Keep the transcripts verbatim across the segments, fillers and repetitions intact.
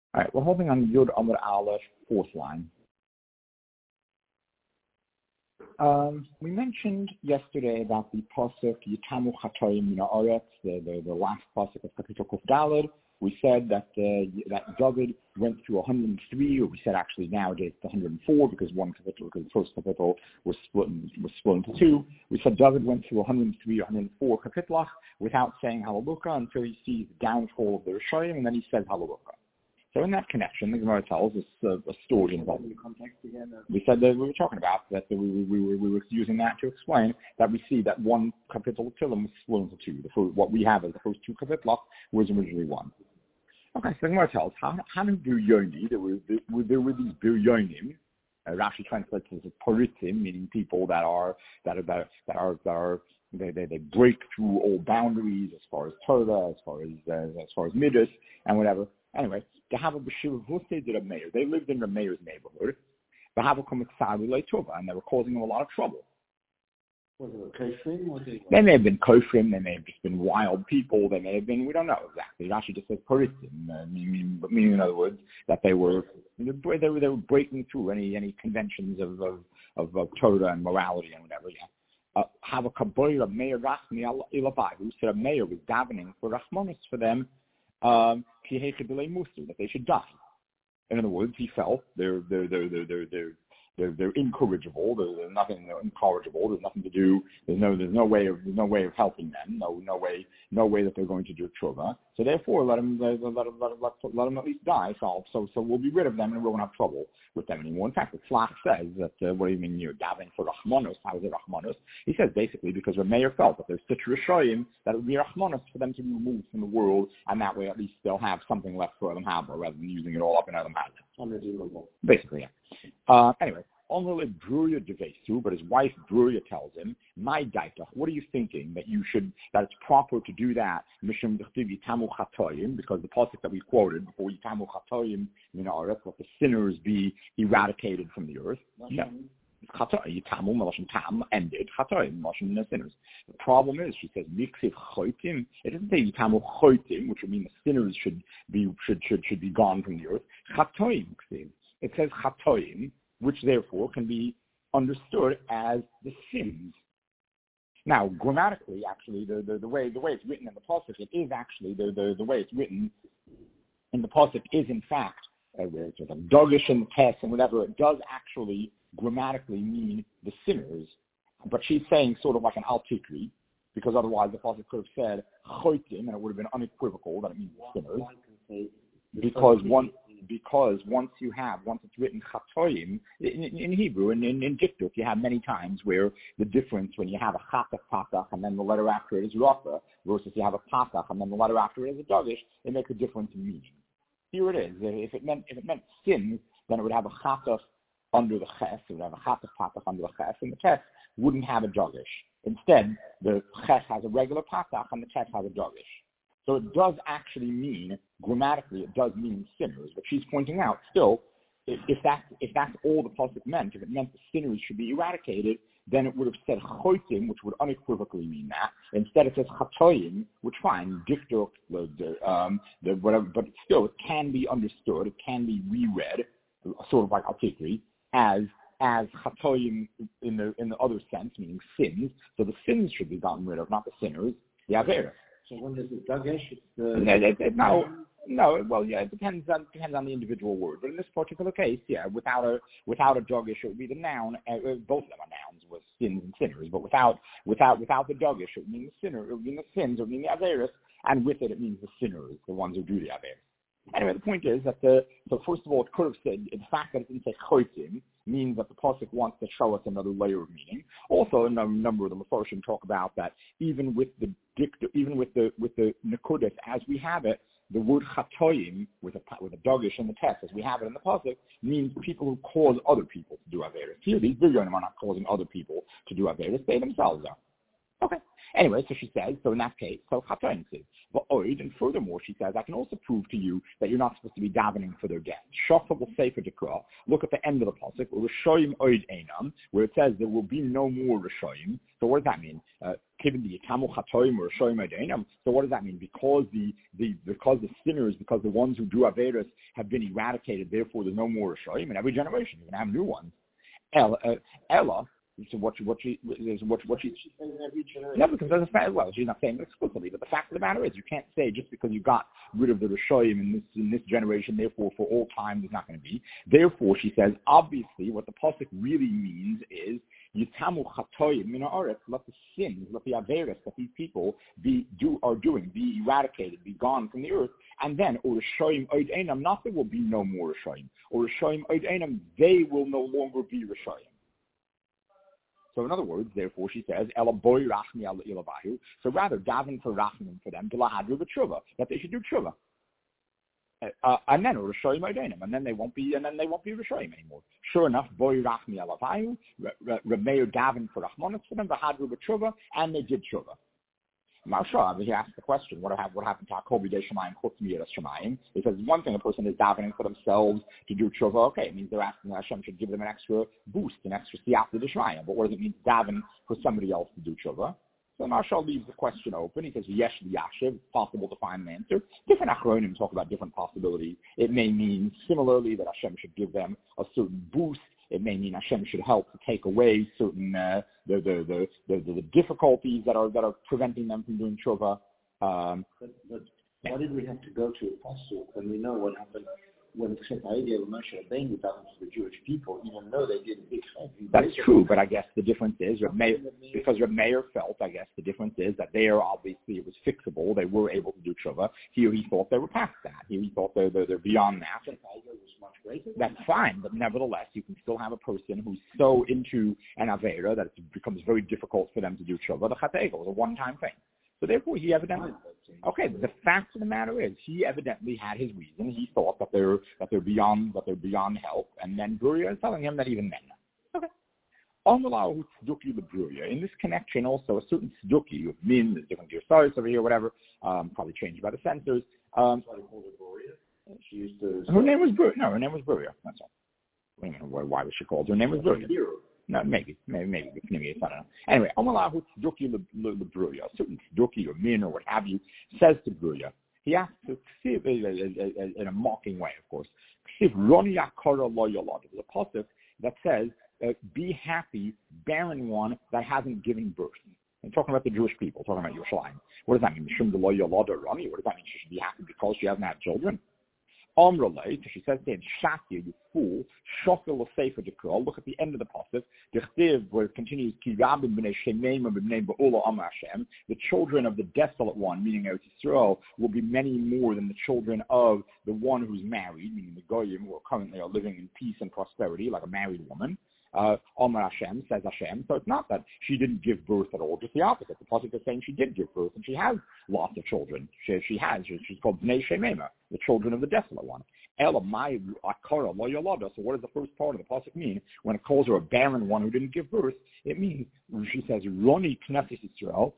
All right, we're holding on Yud Amud Aleph, fourth line. Um, we mentioned yesterday about the pasuk Yitamu Chatoim Min Haaretz, the, the the last pasuk of Kapitel Kuf Daled. We said that uh, that David went through one hundred three, or we said actually nowadays it's one hundred four because one kapitel, because the first kapitel was split was split into two. We said David went through one hundred three, one hundred four kapitelach without saying Hallelujah until he sees the downfall of the Rishayim, and then he says Hallelujah. So in that connection, the Gemara tells us uh, a story involved. We said that we were talking about that we, we, we, were, we were using that to explain that we see that one kapitel of Tilim was split into two. The first, what we have as the first two kapitelach was originally one. Okay, so the Gemara tells how how do Biryoni, there were there, there were these Biryonim. Uh, Rashi translates it as Poritim, meaning people that are that are that are that are they, they they break through all boundaries as far as Torah, as far as uh, as far as midas and whatever. Anyway, to have a Bashir Husay did a mayor. They lived in the mayor's neighborhood. They have a Komitzari Leitova, and they were causing them a lot of trouble. Was it kosherim or did they may have been kosherim, they may have just been wild people, they may have been, we don't know exactly. Rashi just says poritim, uh, meaning, meaning in other words, that they were they were, they were breaking through any any conventions of of, of, of Torah and morality and whatever. Yeah. Uh, have a kabbalah of Meir Rachmi Ilabai, who said a mayor was davening for Rachmanis for them, um, that they should die. In other words, he felt they're they're they're they're they're, they're They're, they're incorrigible. There's, there's nothing they're incorrigible. There's nothing to do. There's no there's no way of there's no way of helping them. No no way no way that they're going to do tshuva. So therefore, let them let them let them, let them, let them at least die. So so so we'll be rid of them and we won't have trouble with them anymore. In fact, the Tzlach says that uh, what do you mean you're davening for Rachmanos? How is it Rachmanos? He says basically because the mayor felt that there's such Rishayim that it would be Rachmanos for them to be removed from the world, and that way at least they'll have something left for Adam Haba rather than using it all up in Adam Haba. unredeemable? Basically, yeah. Uh, anyway. Only Bruria Devesu, but his wife Bruria tells him, "My daita, what are you thinking that you should that it's proper to do that? Mishum Yitamu Chatoyim, because the pasuk that we quoted before Yitamu Chatoyim, you know, let the sinners be eradicated from the earth." No. Yitamu Malashim Tam ended Chatoyim, Malashim the sinners. The problem is, she says, Miksiv Choitim. It doesn't say Yitamu Choitim, which would mean the sinners should be should should should be gone from the earth. Chatoyim. It says Chatoyim, which therefore can be understood as the sins. Now, grammatically, actually, the, the, the way the way it's written in the pasuk, it is actually the, the, the way it's written in the pasuk is in fact uh, it's a dogish and test and whatever. It does actually grammatically mean the sinners, but she's saying sort of like an al-tikri, because otherwise the pasuk could have said choitim and it would have been unequivocal that it means sinners. Because one. Because once you have, once it's written chatoyim, in, in Hebrew, and in, in Dikduk, you have many times where the difference when you have a chatach patach and then the letter after it is rafa, versus you have a patach and then the letter after it is a dagish, it makes a difference in meaning. Here it is. If it meant if it meant sin, then it would have a chatach under the ches, it would have a chatach patach under the ches, and the ches wouldn't have a dagish. Instead, the ches has a regular patach and the ches has a dagish. So it does actually mean, grammatically, it does mean sinners. But she's pointing out, still, if, if that's if that's all the pasuk meant, if it meant the sinners should be eradicated, then it would have said choitim, which would unequivocally mean that. Instead, it says chatoyim, which fine, dikduk, the um, the whatever, but still, it can be understood, it can be reread, sort of like al-tikri, as as chatoyim in the in the other sense, meaning sins. So the sins should be gotten rid of, not the sinners. The aver. So when does it dagesh? It's the no, it, it, no, no. Well, yeah, it depends on depends on the individual word. But in this particular case, yeah, without a without a dagesh, it would be the noun. Uh, both of them are nouns, with sins and sinners. But without without without the dagesh, it would mean the sinner. It would mean the sins. It would mean the averis, and with it, it means the sinners, the ones who do the averis. Anyway, the point is that the so first of all, it could have said the fact that it didn't say choitim means that the pasuk wants to show us another layer of meaning. Also, a number of the Mefarshim talk about that even with the even with the with the nekudas as we have it, the word chatoyim with a with a dagish in the text as we have it in the pasuk means people who cause other people to do averis. Here, these Biryonim are not causing other people to do averis; they themselves are. Okay. Anyway, so she says, so in that case, so chatoim says, but oid, and furthermore, she says, I can also prove to you that you're not supposed to be davening for their death. Shofar will say for Dekra, look at the end of the pasuk, Rishoyim oid einam, where it says there will be no more Rishoyim. So what does that mean? Uh, given the Yitamu chatoim or Rishoyim oid einam, so what does that mean? Because the, the, because the sinners, because the ones who do Averis have been eradicated, therefore there's no more Rishoyim. In every generation, you're going to have new ones. Ella, uh, Ella So what she, what she, what, what she, no, because there's a fact, well, she's not saying it explicitly, but the fact of the matter is, you can't say just because you got rid of the Rishoyim in this, in this generation, therefore for all time there's not going to be. Therefore, she says, obviously, what the pasuk really means is, Yitamu chatoyim min haaretz, let the sins, let the averis that these people be do are doing, be eradicated, be gone from the earth, and then, or Rishoyim oid einam, not there will be no more Rishoyim, or Rishoyim oid einam, they will no longer be Rishoyim. So in other words, therefore, she says, Ela boy rachmi al ilabahu. So rather, daven for rachmim for them, delahadru b'tshuva, that they should do tshuva. Uh, and then Rishoyim oidenim, and then they won't be, and then they won't be Rishoyim anymore. Sure enough, boy rachmi alabahu, Remeir daven for rachmanis for them, delahadru b'tshuva, and they did tshuva. Marsha, he asked the question, what, what happened to Hakobi de Shemayim chutz miyiras Shemayim? He says, one thing a person is davening for themselves to do tshuva, okay, it means they're asking that Hashem should give them an extra boost, an extra siyata de Shemayim. But what does it mean to daven for somebody else to do tshuva? So Marshall leaves the question open. He says, yes, yashiv, it's possible to find an answer. Different achronim talk about different possibilities. It may mean, similarly, that Hashem should give them a certain boost. It may mean Hashem should help to take away certain uh, the, the, the, the, the difficulties that are that are preventing them from doing tshuva. Um, but, but why did we have to go to apostle? And we know what happened when Moshe Rabbeinu davened for the Jewish people, even though they did a big chayv. That's true, but I guess the difference is, Reb Meir, because Reb Meir felt, I guess the difference is that there obviously it was fixable. They were able to do tshuva. Here he thought they were past that. Here he thought they're, they're, they're beyond that. That's fine, but nevertheless, you can still have a person who's so into an avera that it becomes very difficult for them to do tshuva. The chatei was a one-time thing. So therefore, he evidently, okay, the fact of the matter is, he evidently had his reason. He thought that they're that they're beyond that they're beyond help, and then Bruria is telling him that even then. Okay. Omalahu tzduki lebruria. In this connection, also a certain tzduki of min, there's different gears over here, whatever. Um, probably changed by the censors. Um, she used to. Her name was Bruria. No, her name was Bruria. That's all. Wait a minute, why, why was she called? Her name was Bruria. No, maybe, maybe, maybe. I don't know. Anyway, Omalahu tzduki lebruria, a certain tzduki or min or what have you, says to Bruria. He asks to ksiv in a mocking way, of course. Ksiv roni yakara lo yolad. There's a pasuk that says, uh, "Be happy, barren one that hasn't given birth." I'm talking about the Jewish people, talking about Yerushalayim. What does that mean? Mishum lo yolad roni. What does that mean? She should be happy because she hasn't had children. Omrele, she says to him, Shakya, you fool, Shofel will say for Dekra. Look at the end of the pasuk. The chtiv where it continues, Ki rabim b'nei shemeim b'nei ba'ula am Hashem. The children of the desolate one, meaning Eretz Yisrael, will be many more than the children of the one who's married, meaning the goyim who are currently are living in peace and prosperity, like a married woman. Uh, Omer Hashem, says Hashem. So it's not that she didn't give birth at all, just the opposite. The pasuk is saying she did give birth, and she has lots of children. She, she has. She's called Bnei Shemema, the children of the desolate one. Ela mai akara lo yolada. So what does the first part of the pasuk mean? When it calls her a barren one who didn't give birth, it means, she says, Roni Knesset Yisrael,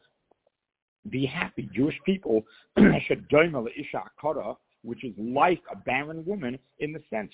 be happy, Jewish people, Shadoma Isha Akara, which is like a barren woman in the sense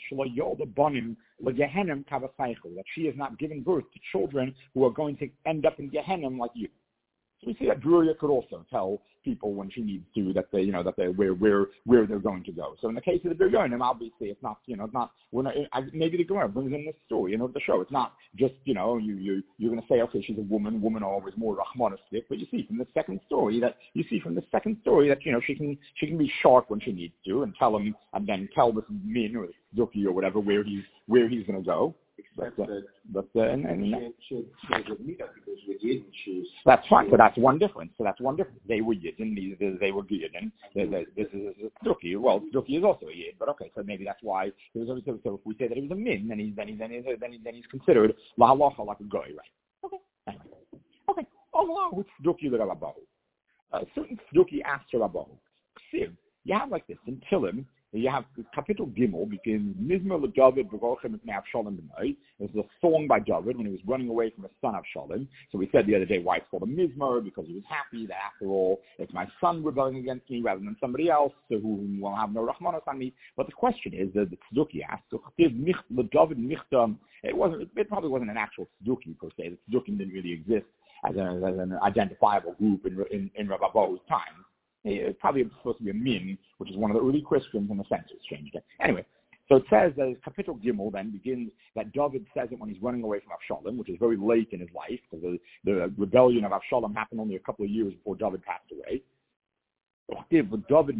that she has not given birth to children who are going to end up in Gehenna like you. So we see that Druria could also tell people when she needs to that they, you know, that they where where where they're going to go. So in the case of the Biryonim, obviously it's not, you know, it's not. We're not. I, maybe the Gemara brings in this story, you know, the show. It's not just, you know, you you you're going to say, okay, she's a woman. Women are always more rahmanistic, but you see from the second story that you see from the second story that you know she can she can be sharp when she needs to and tell him and then tell this min or this Zuki or whatever where he's where he's going to go. But, uh, but uh, and, and, she, she, she she's that's fine. So that's one difference. So that's one difference. They were Yidden. These they were Yidden. This is Duki. Well, Duki is also a Yid. But okay, so maybe that's why. So, so, so if we say that he was a min, then he's then he's then he's, then, he, then he's considered la halacha like a goy, right? Okay. Anyway. Okay. Along with Duki the Rabbahu. A certain Duki asked Rabbahu, Ksiv, you have like this in Tilim. You have Kapitel Gimel begins Mizmer LeDavid B'Vorchem Mipnei Avshalom B'nai. This is a song by David when he was running away from his son Avshalom. So we said the other day why it's called a Mizmer, because he was happy that after all it's my son rebelling against me rather than somebody else so who will have no Rahmanos on me. But the question is that the Tzduki asked, so LeDavid Michtam, it wasn't, it probably wasn't an actual Tzduki per se. The Tzdukim didn't really exist as, a, as an identifiable group in in, in Rav Abahu's time. It's probably supposed to be a min, which is one of the early Christians, in the census changed it. Anyway, so it says that Kapitel Gimel then begins that David says it when he's running away from Avshalom, which is very late in his life, because the, the rebellion of Avshalom happened only a couple of years before David passed away. Later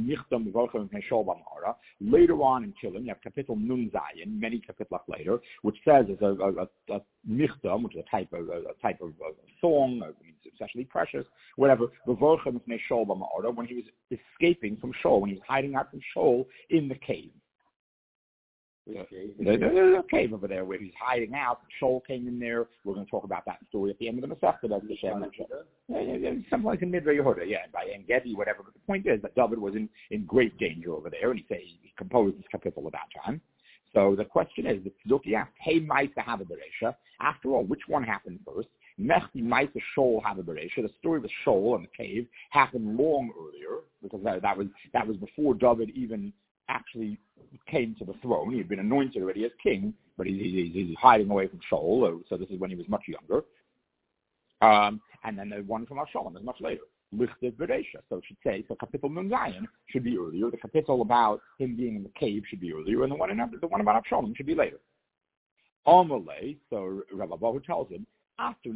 on in Tehillim, you have Kapitel Nun Zayin, many kapitlas later, which says it's a, a, a, a michtam, which is a type of a, a type of a song, it's especially precious, whatever. When he was escaping from Sheol, when he was hiding out from Sheol in the cave. Okay. There's a cave over there where he's hiding out. Sheol came in there. We're going to talk about that story at the end of the Masechta. That's the Shem. Yeah, yeah, yeah, something like in Midvei Yehuda, yeah, by En Gedi, whatever. But the point is that David was in, in great danger over there, and he said he composed this kapitel at that time. So the question is, the Tzduki asked, hey, Maisa Hava Beresha. After all, which one happened first? Mechti Maisa Sheol Hava Beresha. The story of the Sheol and the cave happened long earlier, because that, that was that was before David even actually came to the throne. He had been anointed already as king, but he's, he's, he's hiding away from Shaul, so this is when he was much younger. Um, and then the one from Avshalom is much later. Lichtet Beresha. So it should say, so Kapitel Nun Zayin should be earlier. The Kapitel about him being in the cave should be earlier, and the one, in, the one about Avshalom should be later. Amalei, so Rav Abahu tells him, after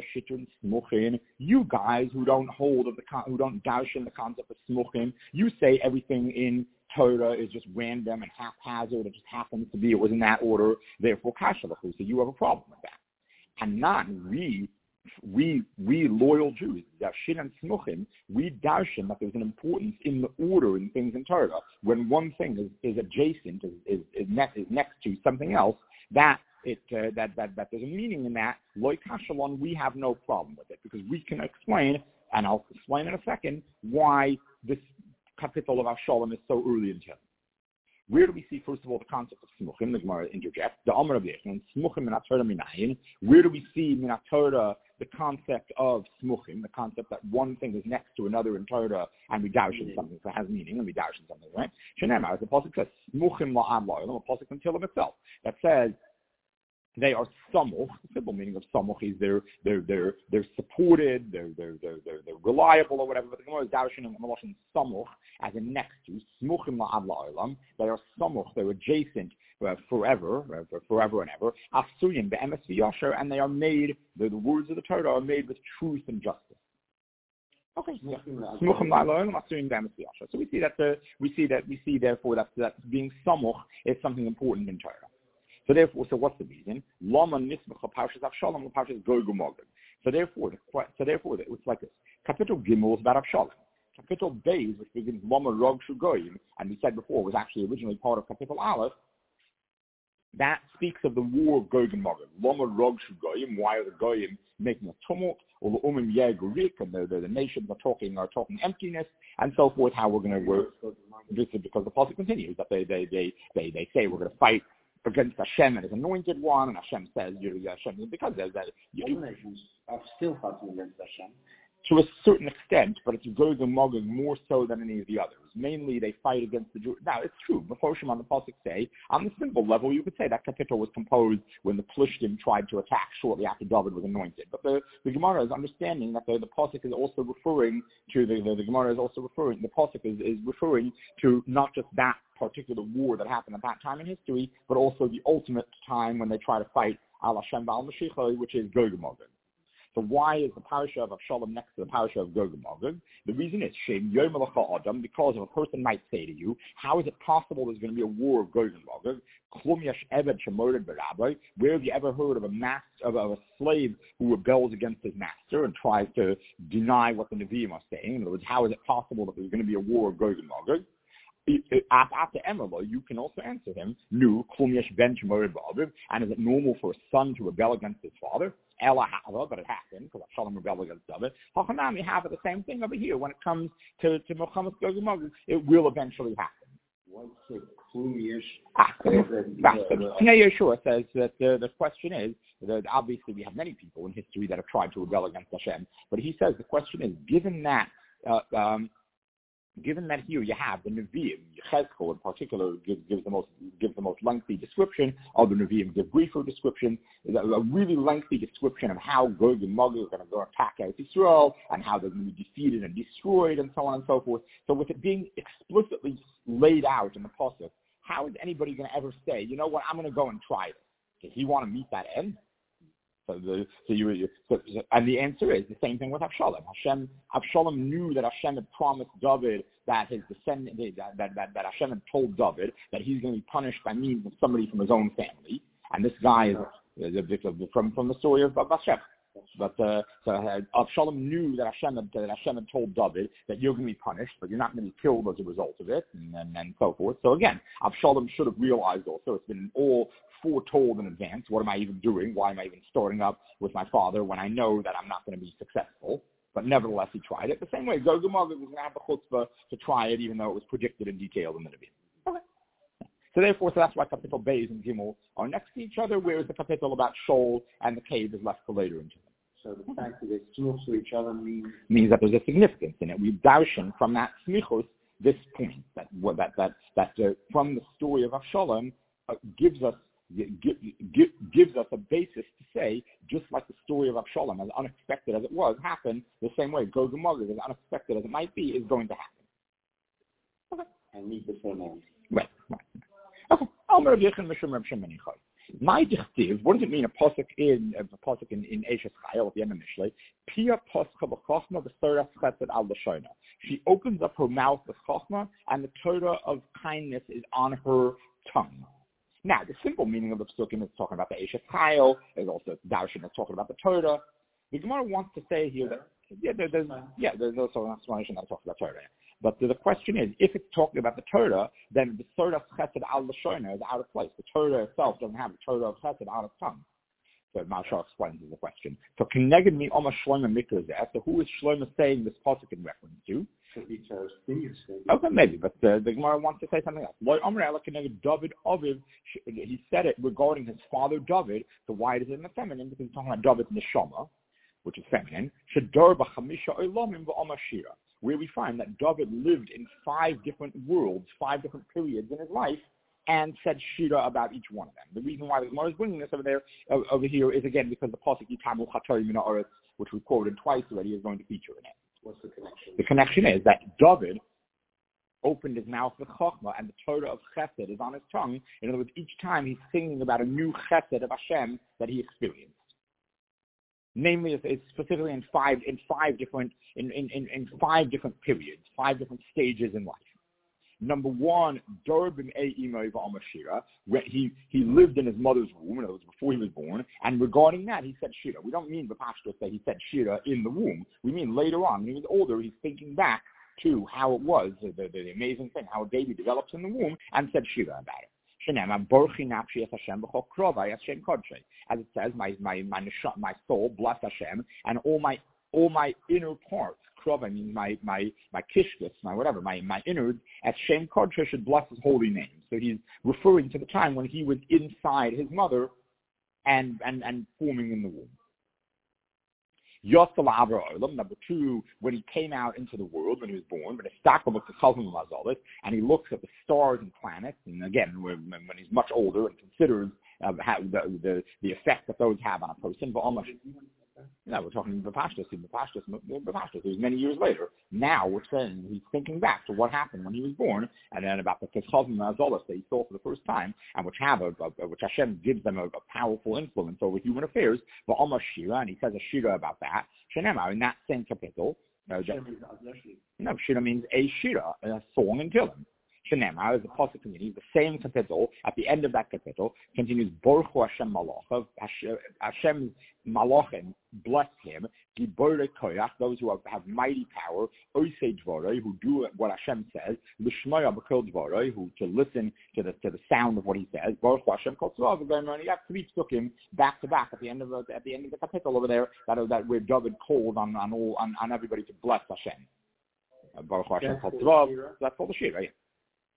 you guys who don't hold of the who don't doubt in the concept of smuchim, you say everything in Torah is just random and haphazard. It just happens to be it was in that order. Therefore, kasha l'chu. So you have a problem with that. And not we, we, we loyal Jews, darshin and smuchim, we darshin that there's an importance in the order in things in Torah. When one thing is, is adjacent, is is, is, next, is next to something else, that It, uh, that, that, that there's a meaning in that, loy kashalon, we have no problem with it, because we can explain, and I'll explain in a second, why this kapitel of Avshalom is so early in Tehillim. Where do we see, first of all, the concept of smuchim? The Gemara interjects, the Amar of Yechon, smuchim min HaTorah minayin. Where do we see min HaTorah the concept of smuchim, the concept that one thing is next to another in Torah, and we dash in something, so it has meaning, and we dash in something, right? Shenemar, as the Pasuk says, smuchim la'ad la'olam, a Pasuk in Tehillim itself, that says, they are samuch. The simple meaning of samuch is they're they're they're they're supported, they're they're they're they're, they're reliable or whatever. But the Gemara is darshan and Maloshin samuch as in next to smuchim la'ad la'olam. They are samuch. They're adjacent uh, forever, uh, forever and ever. Asuyim be'emes v'yasher, and they are made. The, the words of the Torah are made with truth and justice. Okay. Smuchim la'ad la'olam asuyim be'emes v'yasher. So we see that the we see that we see therefore that that being samuch is something important in Torah. So therefore, so what's the reason? Lama nismach parshas Avshalom, parshas Gog uMagog. So therefore, so therefore, it's like this. Kapitel Gimel is about Avshalom. Kapitel Beis, which begins Lama Rog Shugoyim, and we said before was actually originally part of Kapitel Aleph. That speaks of the war of Gog and Magog. Lama Rog Shugoyim. Why are the Goyim making a tumult? Or the Umim Yegurik, and the, the, the nations are talking are talking emptiness, and so forth. How we're going to work? This is because the Pasuk continues that they they they they they say we're going to fight against Hashem and his anointed one, and Hashem says, you know, Hashem, because there's that. All nations are still fighting against Hashem. To a certain extent, but it's Gog and Magog more so than any of the others. Mainly, they fight against the Jews. Now, it's true. Before Shema on the Pasuk say, on the simple level, you could say that kapitel was composed when the Plishtim tried to attack shortly after David was anointed. But the, the Gemara is understanding that the, the Pasuk is also referring to, the, the, the Gemara is also referring, the Pasuk is, is referring to not just that particular war that happened at that time in history, but also the ultimate time when they try to fight Al Hashem Ba'al Mashiach, which is Gog and Magog. So why is the parasha of Avshalom next to the parasha of Gog and Magog? The reason is Shem Yom Malacha Adam, because if a person might say to you, how is it possible there's going to be a war of Gog and Magog? Klum Yesh Eved Shemored B'Rabbi. Where have you ever heard of a master, of, of a slave who rebels against his master and tries to deny what the Nevi'im are saying? In other words, how is it possible that there's going to be a war of Gog and Magog? After Emelo, you can also answer him, Nu, Klum Yesh Ben Shemored B'Aviv, and is it normal for a son to rebel against his father? Ella Hava, but it happened, because Avshalom rebelled against David. Hachanami have the same thing over here. When it comes to, to Muhammad's Gog and Magog, it will eventually happen. Why say Klumish? Ah, Pnei Yeshua says that the, the question is, that obviously we have many people in history that have tried to rebel against Hashem, but he says the question is, given that, uh, um, given that here you have the Nevi'im, Yechezkel in particular gives, gives the most gives the most lengthy description, other Nevi'im give briefer description, a really lengthy description of how Gog and Magog are going to go attack Eretz Yisrael and how they're going to be defeated and destroyed and so on and so forth. So with it being explicitly laid out in the Pasuk, how is anybody going to ever say, you know what, I'm going to go and try it? Does he want to meet that end? So the so you so, and the answer is the same thing with Avshalom. Hashem Avshalom knew that Hashem had promised David that his descendant that, that that that Hashem had told David that he's going to be punished by means of somebody from his own family, and this guy is, is a victim from from the story of Bathsheba. But uh, so uh, Avshalom knew that Hashem had, that Hashem had told David that you're going to be punished, but you're not going to be killed as a result of it, and, and, and so forth. So again, Avshalom should have realized also it's been all foretold in advance. What am I even doing? Why am I even starting up with my father when I know that I'm not going to be successful? But nevertheless, he tried it. The same way Gog and Magog was going to have the chutzpah to try it, even though it was predicted and detailed in the Nevi'im. Okay. So therefore, so that's why Kapitel Beis and Gimel are next to each other, whereas the Kapitel about Sheol and the cave is left for later into them. So the fact that it's close to each other means means that there's a significance in it. We darshan from that smichus this point that that that that uh, from the story of Avshalom uh, gives us give, give, gives us a basis to say, just like the story of Avshalom, as unexpected as it was, happened the same way. Gog and Magog, as unexpected as it might be, is going to happen. Okay. And meet the same end. Right. Right. Okay. Omer Yechon Mishum Reb Shimon Yochai. My dichtiv, what does it mean? A pasuk in a pasuk in in Eishes Chayil at the end of Mishlei. Pia pascha b'chachma v'Torah chesed al l'shona. She opens up her mouth with chachma, and the Torah of kindness is on her tongue. Now, the simple meaning of the pasukim is talking about the Eishes Chayil. There's also darshan that's talking about the Torah. The Gemara wants to say here that yeah, there, there's yeah, there's also an explanation that talks about Torah. But the, the question is, if it's talking about the Torah, then the Torah of Chesed al Lashona is out of place. The Torah itself doesn't have the Torah of Chesed out of tongue. So Mashal explains the question. So Keneged mi Oma Shlomo Mikrazeh. So who is Shlomo saying this pasuk in reference to? Okay, maybe, but uh, the Gemara wants to say something else. David Aviv, he said it regarding his father David. So why is it in the feminine? Because he's talking about David's neshama, which is feminine. Shadar b'chamisha olamim v'Oma Shira, where we find that David lived in five different worlds, five different periods in his life, and said shira about each one of them. The reason why the Gemara is bringing this over there, uh, over here, is again because the pasuk Yitamu Chatorim Min Haaretz, which we quoted twice already, is going to feature in it. What's the connection? The connection is that David opened his mouth with chachma, and the Torah of Chesed is on his tongue. In other words, each time he's singing about a new Chesed of Hashem that he experienced. Namely, it's, it's specifically in five in five different in, in, in, in five different periods, five different stages in life. Number one, Durbim E Imay V'Amashira, where he, he lived in his mother's womb, and it was before he was born, and regarding that, he said Shira. We don't mean B'Pashtus that he said Shira in the womb. We mean later on, when he was older, he's thinking back to how it was, the, the, the amazing thing, how a baby develops in the womb, and said Shira about it. As it says, my my my my soul bless Hashem, and all my all my inner parts, krova means my my my kishkis, my whatever, my my innards, as Shem Kodsha should bless His holy name. So he's referring to the time when he was inside his mother, and and and forming in the womb. Yosel Avra Olam, number two, when he came out into the world, when he was born, but and he looks at the stars and planets, and again, when, when he's much older and considers uh, how the, the the effect that those have on a person, but almost, no, we're talking B'Pashtus, B'Pashtus, B'Pashtus, it was many years later. Now we're saying he's thinking back to what happened when he was born, and then about the Keshavim Azolos that he saw for the first time, and which have a, a which Hashem gives them a, a powerful influence over human affairs. But almost Shira, and he says a Shira about that. Shenema, in that same kapitel, uh, no, Shira means a Shira, a song in Tehillim. Shenema is the pasuk community, the same kapitel. At the end of that kapitel, continues Baruch Hu Hashem Malach, Hashem's Malachim bless him. Gibore Koyach, those who have, have mighty power. Oisei Dvorei, who do what Hashem says. Lishmaya B'Kol Dvorei, who to listen to the to the sound of what He says. Baruch Hu Hashem Kol Tzvav. You have three psukim back to back at the end of the at the end of the kapitel over there. That that where David called on on all on, on everybody to bless Hashem. Baruch Hu Hashem Kol Tzvav. That's all the shir, right?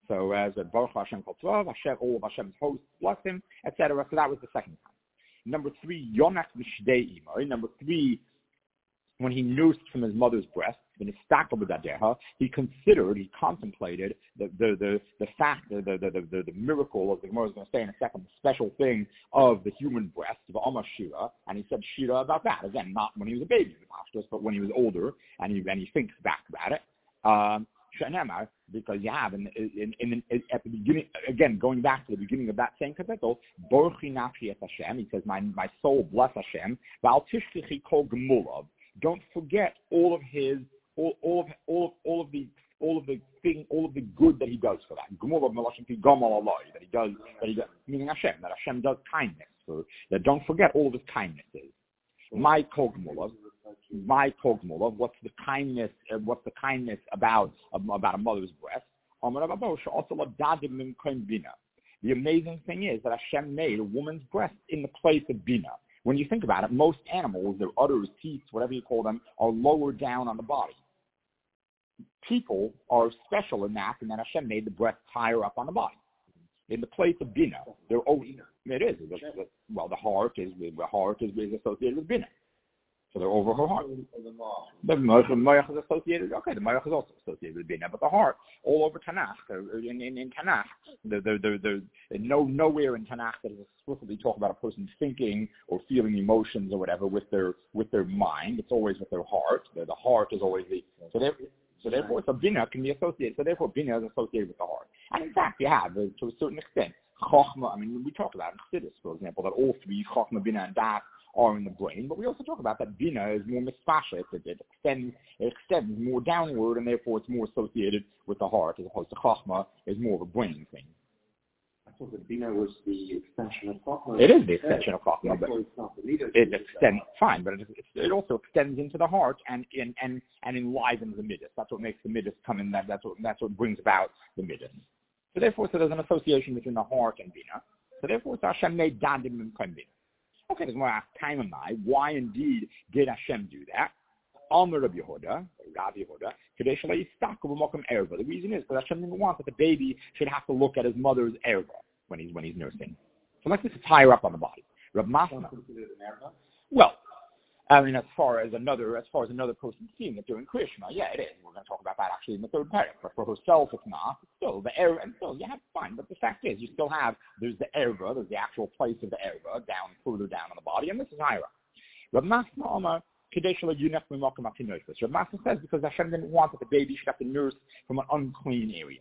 So as a Baruch Hashem Kol Tov, Hashem, all of Hashem's hosts bless him, et cetera. So that was the second time. Number three, Yonach Mishdei Imoi. Number three, when he nursed from his mother's breast, he considered, he contemplated the the the, the fact, the the, the the the miracle of the Gemara is going to say in a second, the special thing of the human breast, of Amma Shira, and he said Shira about that. Again, not when he was a baby, but when he was older, and he and he thinks back about it. Um, because you have in, in, in, in at the beginning, again going back to the beginning of that same kapitel, Borchi Nafshi et Hashem. He says, "My my soul bless Hashem." V'al tishkichi kol gemulav. Don't forget all of his, all, all of all of all of the all of the thing, all of the good that he does for that. Gemulav melashim ki gamal aloi, that he does, that he does, meaning Hashem, that Hashem does kindness. So that don't forget all of his kindnesses. My kol gemulav. My kogmul of what's the kindness, uh, what's the kindness about um, about a mother's breast. The amazing thing is that Hashem made a woman's breast in the place of bina. When you think about it, most animals, their udders, teeth, whatever you call them, are lower down on the body. People are special in that, and that Hashem made the breast higher up on the body. In the place of bina, they're oh, it is. Well, the heart is the heart is, is associated with bina. So they're over her heart. The Mayach is associated, okay, the Mayach is also associated with Bina, but the heart, all over Tanakh, in, in, in Tanakh, the, the, the, the, no, nowhere in Tanakh that is explicitly talk about a person thinking or feeling emotions or whatever with their with their mind. It's always with their heart. The, the heart is always the, so therefore, so therefore so Bina can be associated, so therefore Bina is associated with the heart. And in fact, you have, to a certain extent, Chochmah, I mean, we talk about in Chassidus, for example, that all three, Chochmah, Bina, and Das, are in the brain, but we also talk about that Bina is more mispashet, it, it extends it extends more downward, and therefore it's more associated with the heart, as opposed to Chachma is more of a brain thing. I thought that Bina was the extension of Chachma. It is the extension of Chachma, but it, it extends fine, but it, it also extends into the heart and and and, and enlivens the midas. That's what makes the midas come in. That that's what that's what brings about the midas. So therefore, so there's an association between the heart and Bina. So therefore, so Hashem made Dadim and Bina. Okay, there's more time in my. Why indeed did Hashem do that? Amar Rabbi Yehuda, Rabbi Yehuda, Kadesh Lo Yistak B'Mokum Erva. The reason is because Hashem didn't want that the baby should have to look at his mother's erva when he's when he's nursing. So unless it's higher up on the body. Rav Masna. Well, I mean, as far as another, as far as another person seeing it during Krishna, yeah, it is. We're going to talk about that actually in the third paragraph. But for herself, it's not. It's still the erva, and still, yeah, fine. But the fact is, you still have there's the erva, there's the actual place of the erva down further down on the body, and this is higher up. Rav Masna Amar Kadesh Lo Yunech B'Mokum Atinoifus. Rav Masna says because Hashem didn't want that the baby should have to nurse from an unclean area.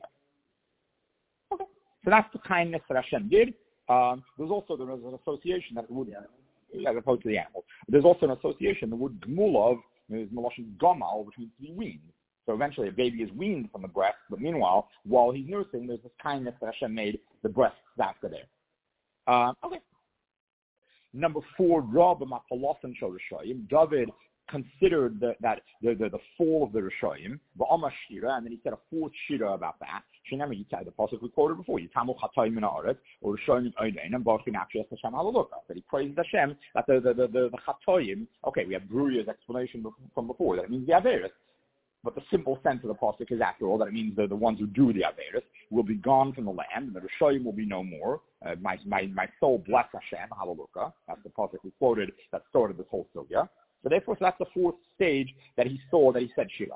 Okay, so that's the kindness that Hashem did. Um, there's also there was an association that would. As opposed to the animal. There's also an association, the word gmulav is maloshin gamal, which means to be weaned. So eventually a baby is weaned from the breast, but meanwhile, while he's nursing, there's this kindness that Hashem made the breasts after there. Uh, okay. Number four, Rab Mapalosan Shorishayim. David considered the, that the, the, the fall of the Rishayim, V'Amar Shira, and then he said a fourth Shira about that. Shinema Yitzhak, the pasuk we quoted before, Yitamu Chatayim Min Haaretz, or Rishayim Oidein, and Baruch Nafshi Es Hashem Halaluka. That he praised Hashem that the the the, the, the Chatayim. Okay, we have Bruria's explanation from before that it means the Averis. But the simple sense of the pasuk is, after all, that it means the, the ones who do the Averis will be gone from the land, and the Rishayim will be no more. Uh, my my my soul bless Hashem Halaluka. That's the pasuk we quoted that started this whole sugya. So therefore, so that's the fourth stage that he saw that he said Shira.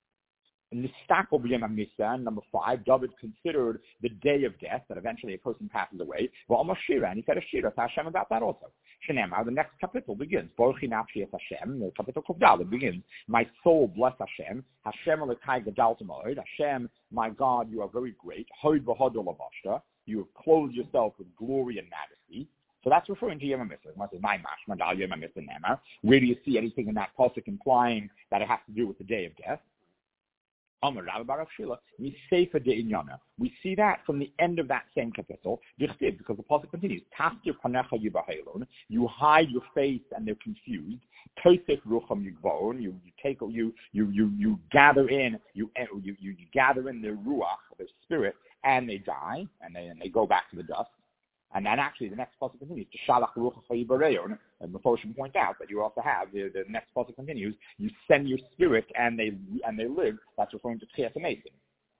Nistakel b'yem hamisa, number five, David considered the day of death, that eventually a person passes away. V'amar Shira, and he said a Shira to Hashem about that also. Shenema, the next kapitel begins. Baruch nafshi es Hashem, the kapitel Kufdal, it begins. My soul bless Hashem. Hashem alekai gadal t'moed. Hashem, my God, you are very great. Hoid v'hodol avashta. You have clothed yourself with glory and majesty. So that's referring to Yom HaMisah. Where do you see anything in that pasuk implying that it has to do with the day of death? We see that from the end of that same kapitel, because the pasuk continues. You hide your face and they're confused. You you take you you you you gather in you you you, you gather in their ruach, their spirit, and they die and they and they go back to the dust. And then actually the next pasuk continues to Shalach Ruach HaYibareyon, and before we should point out that you also have the, the next pasuk continues, you send your spirit and they and they live. That's referring to Tchias HaMesim.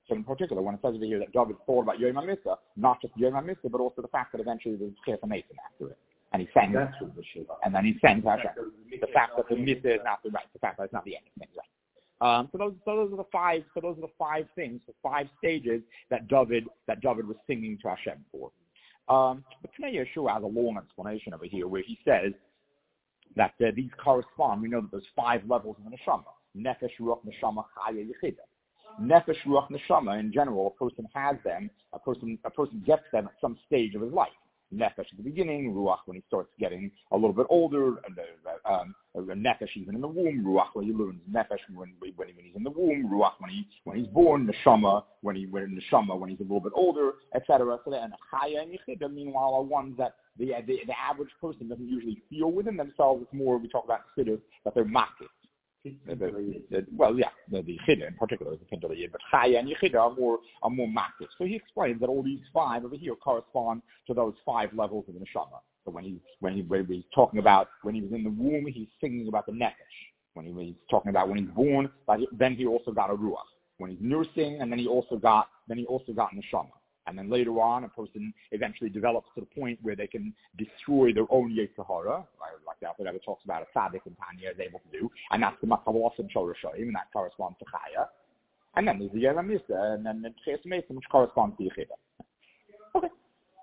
So in particular, when it says over here that David thought about Yom HaMitzvah, not just Yom HaMitzvah, but also the fact that eventually there's Chiyas HaMesim after it. And he sang, That's what the Shiva. and then he sang to Hashem. The fact that the mitzvah is not the right, the fact that it's not the end of things, right? Um, so those, so those are the five. So those are the five things, the five stages that David that David was singing to Hashem for. Um, but Pnei Yeshua has a long explanation over here where he says that uh, these correspond. We know that there's five levels of the neshama: nefesh, ruach, neshama, chaya, yechida. Nefesh, ruach, neshama. In general, a person has them. A person a person gets them at some stage of his life. Nefesh at the beginning, ruach when he starts getting a little bit older, and uh, um, nefesh even in the womb, ruach when he learns, nefesh when, when, when he's in the womb, ruach when he when he's born, neshama when he when neshama when he's a little bit older, et cetera. So then chaya and yechida, meanwhile, are ones that the, the the average person doesn't usually feel within themselves. It's more we talk about chiddush that they're makif. The, the, the, well, yeah, the, the Chida in particular is the Pintel Yid, but Chaya and Yechida are more are more makif. So he explains that all these five over here correspond to those five levels of the neshama. So when he when he when he's talking about when he was in the womb, he's singing about the nefesh. When he was talking about when he's born, then he also got a ruach. When he's nursing, and then he also got then he also got neshama. And then later on, a person eventually develops to the point where they can destroy their own Yetzer Hara, like that, whatever talks about a tzaddik and Tanya is able to do. And that's the Matzalos and Shorashayim, and that corresponds to Chaya. And then there's the Yom HaMitzvah, and then the Chiyas HaMesim, which corresponds to Yechida. Okay.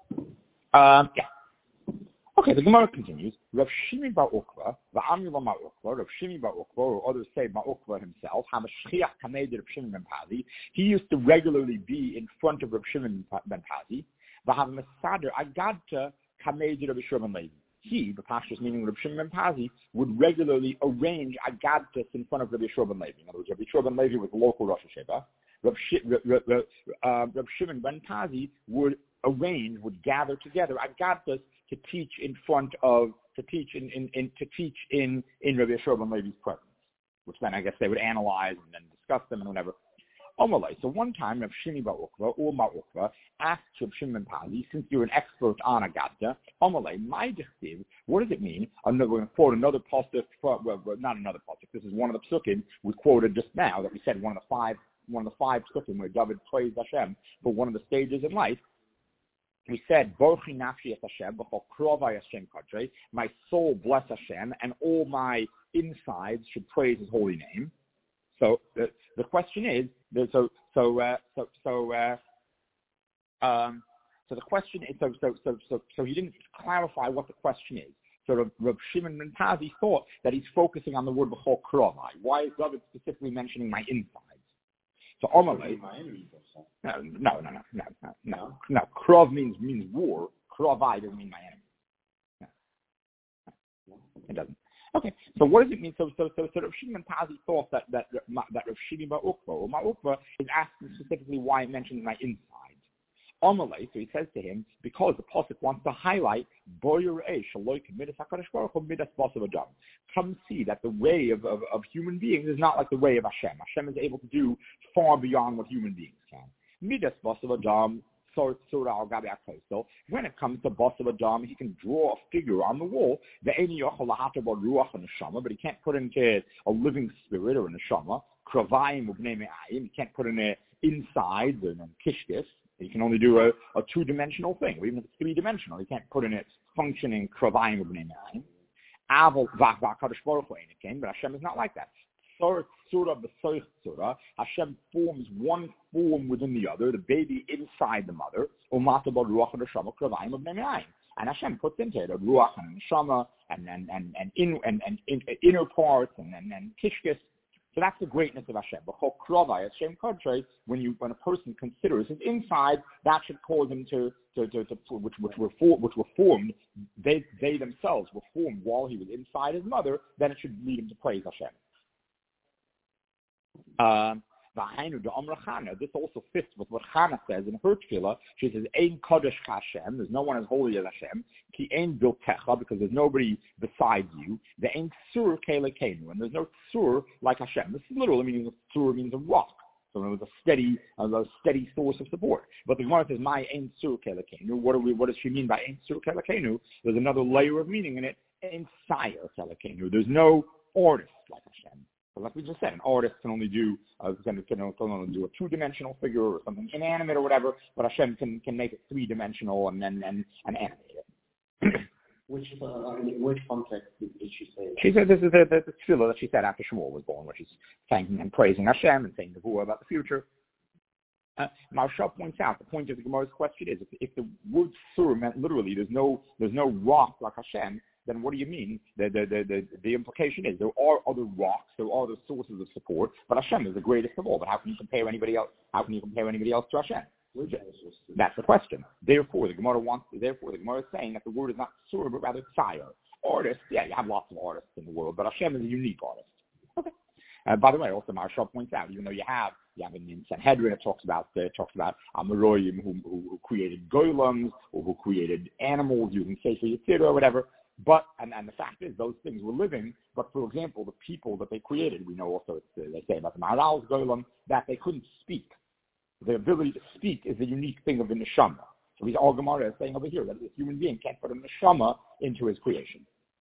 Um, yeah. Okay, the Gemara continues. Rav Shimi Bar Ukva, Va'amila Ma Ukva, Rav Shimi Bar Ukva, or others say Ma Ukva himself, Hamashchiach Kamei Rav Shimon ben Pazi. He used to regularly be in front of Rav Shimon ben Pazi. V'hav Mesader Agadta Kamei Rav Shimon Levi. He, the Pashtus meaning Rav Shimon ben Pazi, would regularly arrange Agadtas in front of Rav Shimon Levi. In other words, Rav Shimon Levi was the local Rosh Hashanah. Rav, Sh- Rav, Rav, uh, Rav Shimon ben Pazi would arrange, would gather together Agadtas to teach in front of, to teach in, in, in to teach in, in Rabbi Yeshua ben Levi's presence, which then I guess they would analyze and then discuss them and whatever. Omalei. So one time, Rav Shimi Bar Ukva, or Mar Ukva, asked Rav Shimon ben Pazi, since you're an expert on Agadta, Omalei, my dichtiv, what does it mean? Another, we're going to quote another pasuk, well, well, not another pasuk, this is one of the psukim we quoted just now, that we said one of the five, one of the five psukim where David praised Hashem for one of the stages in life. We said, Borchi nafshi es Hashem, b'chol krovai Hashem kadrei, my soul bless Hashem, and all my insides should praise His holy name. So the the question is, so so uh, so so uh, um, so the question is, so so so so so he didn't clarify what the question is. So Rav, Rav Shimon ben Pazi thought that he's focusing on the word b'chol krovai. Why is David specifically mentioning my insides? So Omalei, no, no, no, no, no, no, no, no. Krov means means war. Krovai doesn't mean my enemy. No. No, it doesn't. Okay, so what does it mean? So, so, so, so Rav Shimon ben Pazi thought that that that, that Rav Shimi Bar Ukva or Mar Ukva is asking specifically why it mentions my insides. Omalei, so he says to him, because the pasuk wants to highlight come see that the way of, of, of human beings is not like the way of Hashem. Hashem is able to do far beyond what human beings can. Midas basav adam, so when it comes to basav adam, he can draw a figure on the wall. But he can't put into a living spirit or a neshama. He can't put in a inside and kishkis. He can only do a, a two-dimensional thing, or even if it's three-dimensional. He can't put in a functioning kravayim of b'nei ma'ayim. But Hashem is not like that. Hashem forms one form within the other, the baby inside the mother. And Hashem puts into it a ruach and a neshama and and and and, in, and, and, and inner parts and and, and kishkis. So that's the greatness of Hashem. When you when a person considers his inside, that should cause him to to, to, to which which were for, which were formed. They they themselves were formed while he was inside his mother. Then it should lead him to praise Hashem. Um, this also fits with what Chana says in her tefillah. She says, "Ein kodesh Hashem." There's no one as holy as Hashem. Ki ein biltecha, because there's nobody besides you. The ein tsur kelekenu, and there's no tsur like Hashem. This is literally meaning tsur means a rock. So it was a steady, a steady source of support. But the Gemara says, "My ein tsur kelekenu." What do we? What does she mean by ein tsur kelekenu? There's another layer of meaning in it. Ein sayer kelekenu. There's no artist like Hashem. But like we just said, an artist can only do uh, can, can only do a two-dimensional figure or something inanimate or whatever, but Hashem can, can make it three-dimensional and then and, and animate it. Which uh, in which context did, did she say that? She said this is the, the, the tefillah that she said after Shmuel was born, which is thanking and praising Hashem and saying the Nevuah about the future. Uh, Maharsha points out the point of the Gemara's question is if, if the word sur meant literally there's no there's no rock like Hashem, then what do you mean? The, the, the, the, the implication is there are other rocks, there are other sources of support, but Hashem is the greatest of all. But how can you compare anybody else? How can you compare anybody else to Hashem? That's the question. Therefore, the Gemara wants. Therefore, the Gemara is saying that the word is not sur, but rather tzayir. Artists, yeah, you have lots of artists in the world, but Hashem is a unique artist. Okay. Uh, by the way, also Maharsha points out, even though you have, you have in, in Sanhedrin, it talks about uh, it talks about Amoraim who, who, who created golems or who created animals using Sefer Yetzirah or whatever. But, and, and the fact is, those things were living, but for example, the people that they created, we know also, it's, uh, they say about the Maharal's golem, that they couldn't speak. The ability to speak is a unique thing of the neshama. So he's all Gemara is saying over here that this human being can't put a neshama into his creation.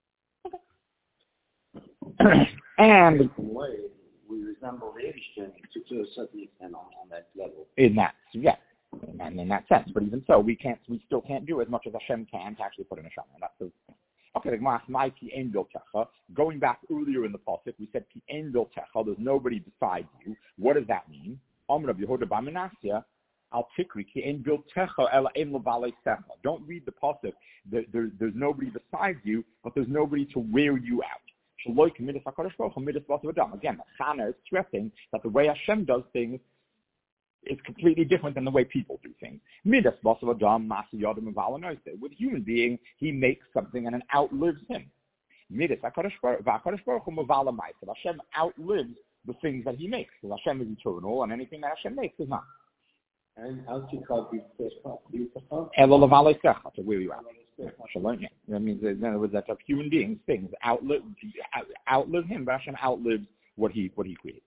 Okay. And in a way, we resemble the Eibishter to, to a certain extent on, on that level. In that, yeah, in that, in that sense. But even so, we can't, we still can't do as much as Hashem can to actually put in a neshama. That's the Okay, the Gemara my ki ein biltecha. Going back earlier in the pasuk, we said ki ein biltecha. There's nobody beside you. What does that mean? Amr Rabbi Yehuda bar Menasya al tikri ki ein biltecha ela ein levalei secha. Don't read the pasuk. There, there, there's nobody beside you, but there's nobody to wear you out. Shaloi k'midas hakadosh baruch hu midas basav adam. Again, Chana is stressing that the way Hashem does things is completely different than the way people do things. Midas basav adam masa yadam v'alanoise. With human being, he makes something and it outlives him. Midas hakadosh baruch hu mevala ma'asav. Hashem outlives the things that he makes. Because Hashem is eternal, and anything that Hashem makes is not. And how to call biltecha? Elo levalei secha, to wear you out. Shalom. That means, in other words, that of human beings, things outlive outlive him, but Hashem outlives what he what he created.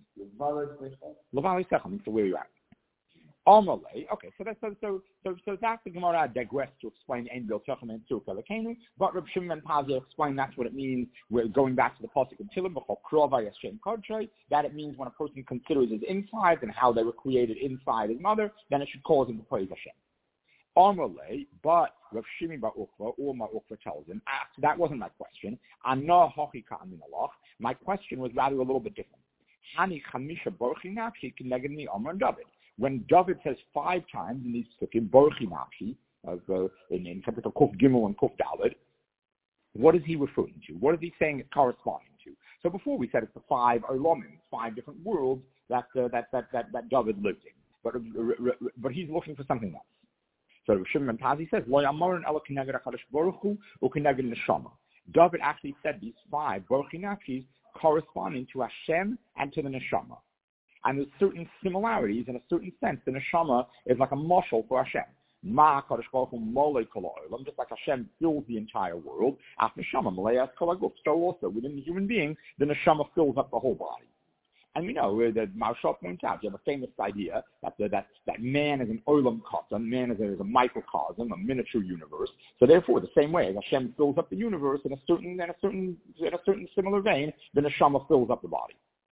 Levalei secha means to wear you out. Amalei. Okay, so that's so so so so that's the Gemara digressed to explain Ein Biltecha and Tzurka Lekenu, but Reb Shimon Pazia explained that's what it means. We're going back to the pasuk in Tilim b'chol Krovay Hashem Kodshei, that it means when a person considers his insides and how they were created inside his mother, then it should cause him to praise Hashem. Amalei, but Reb Shimon Bar Ukva or Mar Ukva tells him, ah, that wasn't my question. Anah Hochika Aminalach. My question was rather a little bit different. Hani Chamisha Borchi Nafshi Kineged Mi Amar David. When David says five times in these psukim, Borchi Nafshi, uh, in, in capital Kuf Gimel and Kuf Daled, what is he referring to? What is he saying it's corresponding to? So before we said it's the five Olamim, five different worlds that, uh, that, that, that, that David lived in. But, uh, but he's looking for something else. So Shimon Pazi says, Lo Yamaran Ela Kineged HaKadosh Baruch Hu or Kineged Neshama. David actually said these five Borchi Nafshis corresponding to Hashem and to the Neshama. And there's certain similarities in a certain sense. The Neshama is like a mashal for Hashem. Ma Kadosh Baruch Hu Molei Kol Ha'olam, just like Hashem fills the entire world. Af Neshama Molei As Kol Haguf. So also within the human being, the Neshama fills up the whole body. And we know that Maharsha points out, you have a famous idea that the, that that man is an olam cosm, man is a, is a microcosm, a miniature universe. So therefore, the same way as Hashem fills up the universe in a certain in a certain in a certain similar vein, the neshama fills up the body.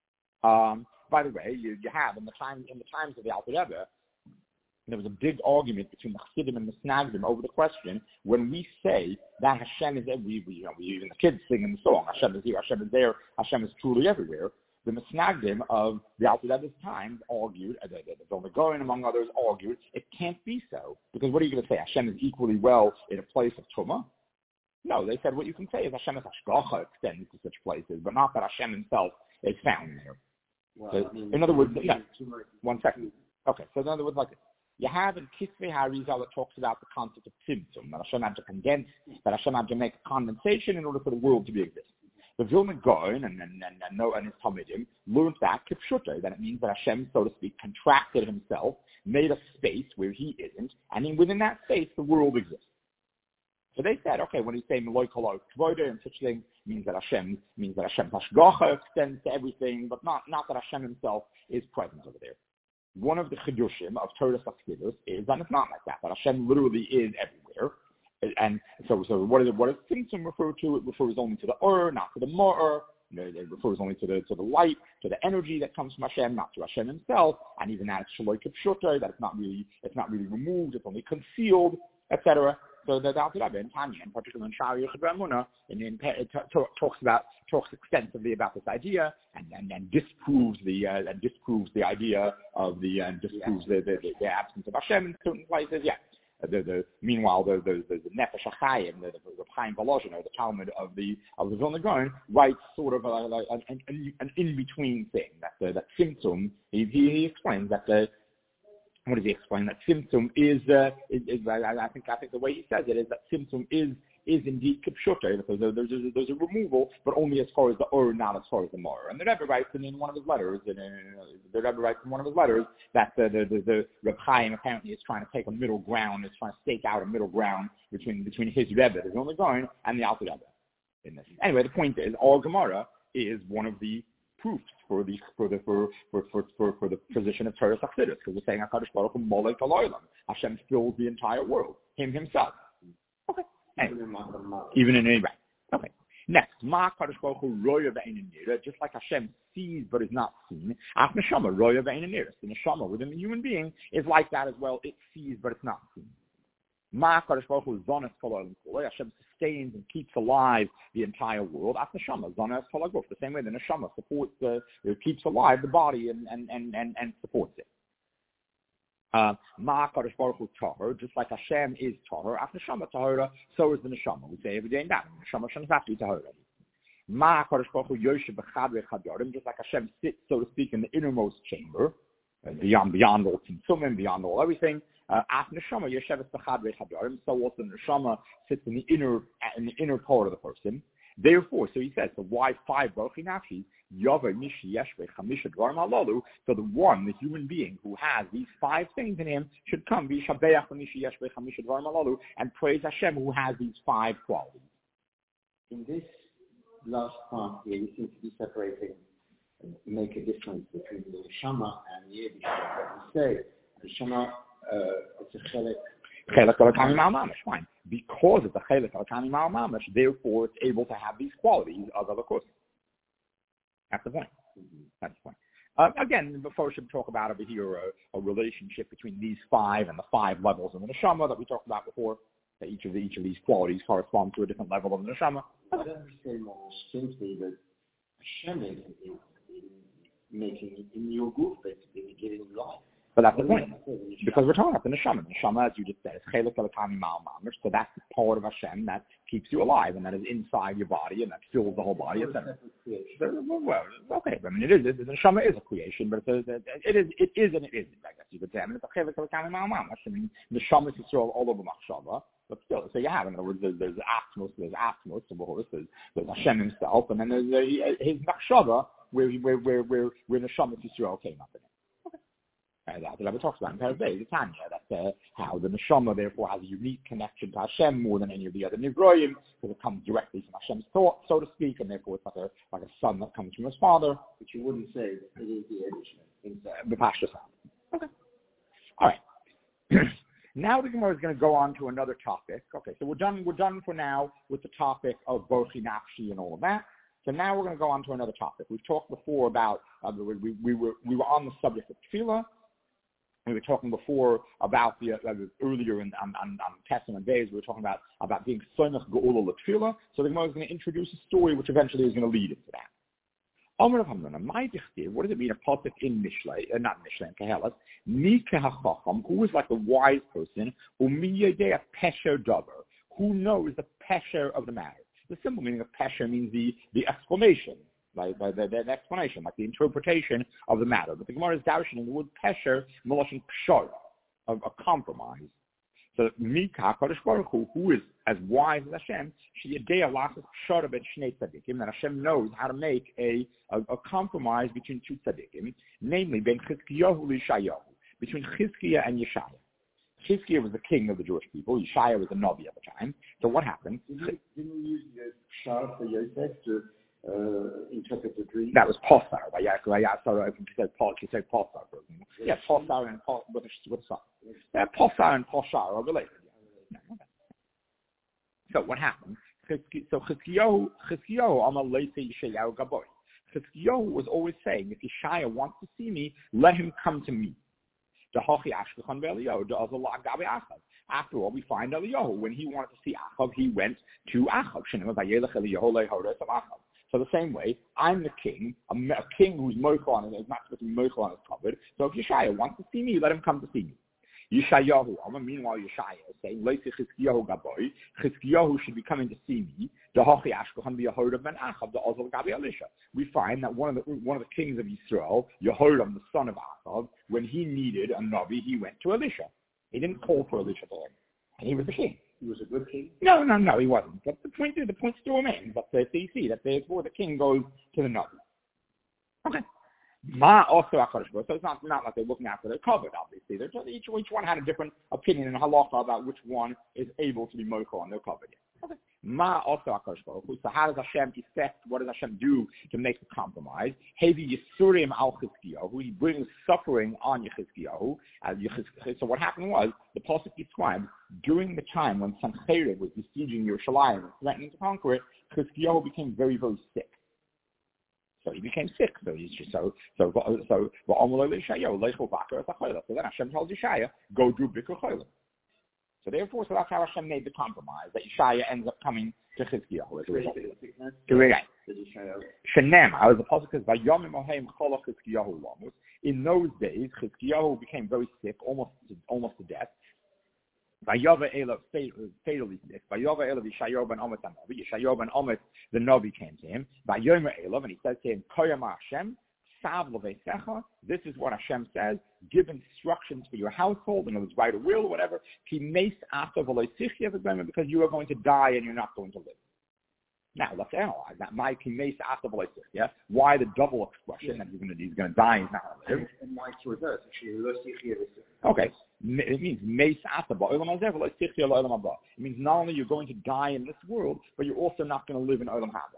Um, by the way, you, you have in the time in the times of the Alter Rebbe, there was a big argument between the Chassidim and the Snagdim over the question when we say that Hashem is every, we, you know, we even the kids sing in the song, Hashem is here, Hashem is there, Hashem is truly everywhere. The Misnagdim of the Alter Rebbe's time argued, the, the, the Vilna Gaon among others argued, it can't be so. Because what are you going to say? Hashem is equally well in a place of Tumah? No, they said what you can say is Hashem is Hashgacha extends to such places, but not that Hashem himself is found there. Well, so, I mean, in other words, yeah, one second. Okay, so in other words, like this. You have in Kisvei HaArizal that talks about the concept of Tzimtzum, that Hashem had to condense, that Hashem had to make a condensation in order for the world to be existent. The Vilna Gaon and, and, and, and, and his Talmidim learned that Kipshuta, that it means that Hashem, so to speak, contracted himself, made a space where he isn't, and in, within that space, the world exists. So they said, okay, when he's saying Meloi Koloi Kvoida and such things, means that Hashem means that Hashem Hashgacha extends to everything, but not, not that Hashem himself is present over there. One of the Chidushim of Torah Saskidus is that it's not like that, that Hashem literally is everywhere. And so, so what, is it, what does Tzimtzum refer to? It refers only to the Ur, not to the Ma'ur. it refers only to the to the light, to the energy that comes from Hashem, not to Hashem himself, and even that it's shaloi kipshuta, that it's not really it's not really removed, it's only concealed, et cetera. So the Alter Rebbe in Tanya, in particular in Sha'ar Yichud V'Emunah, and in, it t- t- talks about talks extensively about this idea, and and, and disproves the uh, and disproves the idea of the and disproves yeah. the, the, the absence of Hashem in certain places. Yeah. The, the, meanwhile, the the, the, the Nefesh HaChaim, the, the, the Chaim Volozhin, or the Talmud of the of the Vilna Gaon, writes sort of a, a, an, an, an in-between thing. That the, that Tzimtzum, he, he explains that the what does he explain? That Tzimtzum is, uh, is, is I, I think I think the way he says it is that Tzimtzum is is indeed kipshuta, because there's, there's, there's a removal, but only as far as the Ur, not as far as the Mor. And the Rebbe writes in, in one of his letters, in, uh, the Rebbe writes in one of his letters that the the, the, the Reb Chaim apparently is trying to take a middle ground, is trying to stake out a middle ground between between his Rebbe, the Vilna Gaon, and the Alter Rebbe in this. Anyway, the point is, all Gemara is one of the proofs for the for the for for for, for, for the position of Torah Chassidus, because we're saying HaKadosh Baruch Hu Molech Alolam. Hashem fills the entire world, him himself. Okay. Anyway, even in any way. Okay. Next, Ma Kadosh Baruch Hu Roya Ve'ein Nira, just like Hashem sees but is not seen. Af Neshama Roya Ve'ein Nira. The Neshama within the human being is like that as well. It sees but it's not seen. Ma Kadosh Baruch Hu Zonas Kol Hashem sustains and keeps alive the entire world. Af Neshama Zonas Kol Haguf. The same way the Neshama supports the, it keeps alive the body and and and and, and supports it. Ma Kadosh Baruch Hu Tahor, just like Hashem is Tahor, Af Neshama Tahora, so is the Neshama. We say every day in that. Neshama Hashem is actually Tahora. Ma Kadosh Baruch Hu Yoshe B'chadre Chadyarim, just like Hashem sits, so to speak, in the innermost chamber, beyond beyond all Tzimtzumim, beyond all everything. Af Neshama Yosheves B'chadre Chadyarim, so also the Neshama sits in the inner in the inner part of the person. Therefore, so he says, so why five Baruch Nafshi? So the one, the human being who has these five things in him, should come and praise Hashem who has these five qualities. In this last part here, you seem to be separating, make a difference between the Neshama and the Yebishah. You say, the Neshama, it's a chelek. Fine. Because of the Chelek Alakani Ma'al Mamash, therefore it's able to have these qualities of Elokus. That's the point. Mm-hmm. That's the point. Uh, again, before we should talk about over here a, a relationship between these five and the five levels of the Neshama that we talked about before, that each of the, each of these qualities correspond to a different level of the Neshama. I don't understand more simply that Hashem is, is, is making in your group, basically, giving you life. But that's the point, because we're talking about the neshama. The neshama, as you just said, is chelek elokani ma'al mamash. So that's the part of Hashem that keeps you alive, and that is inside your body, and that fills the whole body. Et cetera. Well, okay, I mean, it is. The neshama is a creation, but it's a, it is. It is and it isn't. I guess you could say. I mean, it's a chelek elokani ma'al mamash. I mean, the neshama is all all over machshava, but still. So you have, in other words, there's, there's atmos, there's atmos, there's, there's Hashem himself, and then there's uh, his machshava, where where where where where the neshama Yisrael came up in it. Uh, that the Rebbe talks about in Perek the Tanya, that uh, how the neshama therefore has a unique connection to Hashem more than any of the other nivroim, because it comes directly from Hashem's thought, so to speak, and therefore it's like a like a son that comes from his father. But you wouldn't say it is the Eibishter. The Pashto son. Okay. All right. Now the Gemara is going to go on to another topic. Okay, so we're done. We're done for now with the topic of Bochi Nafshi and all of that. So now we're going to go on to another topic. We've talked before about uh, we, we were we were on the subject of tefillah. We were talking before about the uh, earlier in, on, on, on Testament days. We were talking about about being soymech geula l'tefillah. So the Gemara is going to introduce a story which eventually is going to lead into that. Amar Rav Hamnuna, my dichtiv. What does it mean? A pasuk in Mishlei, uh, not Mishlei, in Kehelas. Mi kehachacham, who is like a wise person, umi yedei pesher davar, who knows the pesher of the matter. The simple meaning of pesher means the the explanation. By, by the, the, the explanation, like the interpretation of the matter. But the Gemara is darshaning the word pesher, meloshin pshara, of a compromise. So Mika, Kadosh Baruch Hu, who is as wise as Hashem, she yedei lasas pshara ben shnei tzadikim, that Hashem knows how to make a, a, a compromise between two tzadikim, namely ben Chizkiyahu l'Yeshayahu, between Chizkiah and Yeshaya. Chizkiah was the king of the Jewish people. Yeshaya was the Navi at the time. So what happened? Didn't you use the pshara for Yosef to Uh, interpret the dream? That was Posar. But yeah, yeah, sorry, he said Paul. He said Posar. Yeah, Posar and Posar with with son. Yeah, Posar and Posar are related. Yeah. So what happened? So Chizkiyahu, Chizkiyahu, Amar Leisei Yeshayahu Gaboy. Chizkiyahu was always saying, if Yeshaya wants to see me, let him come to me. After all, we find Eliyahu. When he wanted to see Achav, he went to Achav. So the same way, I'm the king, a, a king who's mochel on it, is not supposed to be mochel on his covered. So if Yeshaya wants to see me, let him come to see me. Yeshayahu, meanwhile Yeshaya is saying, Chizkiyahu Gaboy, Chizkiyahu should be coming to see me. We find that one of the one of the kings of Yisrael, Yehoram, the son of Achav, when he needed a Navi, he went to Elisha. He didn't call for Elisha to him. And he was the king. He was a good king? No, no, no, he wasn't. But the point the point still remains. But so you see that therefore the king goes to the Navi. Okay. Ma also HaKadosh Baruch Hu. So it's not, not like they're looking after their covered, obviously. They're, each, each one had a different opinion in halacha about which one is able to be mochel on their covered. Okay. Ma also HaKadosh Baruch Hu. So how does Hashem effect, what does Hashem do to make the compromise? Hevi Yisurim al Chizkiyahu. He brings suffering on Yechizkiyahu. So what happened was, the Pasuk describes, during the time when Sancheriv was besieging Yerushalayim and threatening to conquer it, Chizkiyahu became very, very sick. So he became sick. So he's just so so so. So then Hashem tells Yeshaya, go do Bikur Cholim. So therefore, so that's how Hashem made the compromise that Yeshaya ends up coming to Chizkiyahu as a result. Shenem, I was the pasuk says, Vayomim Oheim Cholach Chizkiyahu Lamus. In those days, Chizkiyahu became very sick, almost almost to death. Vayava Elav fatally sick. Vayava Elav Yeshayahu ben Amit Hanavi. Yeshayahu ben Amit, the Navi, came to him. Vayomer Elav, and he says to him, Koyama Hashem, Sav Levesecha. This is what Hashem says. Give instructions for your household, and it was write a will or whatever. Ki meis after v'loisichya v'glemim, because you are going to die and you're not going to live. Now let's analyze that. My ki meis after v'loisichya. Why the double expression that he's going to he's going to die and he's not going to live? And why it's reversed? Okay. It means meis after v'olam hazeh v'loisichya l'olam haba. It means not only you're going to die in this world, but you're also not going to live in olam haba.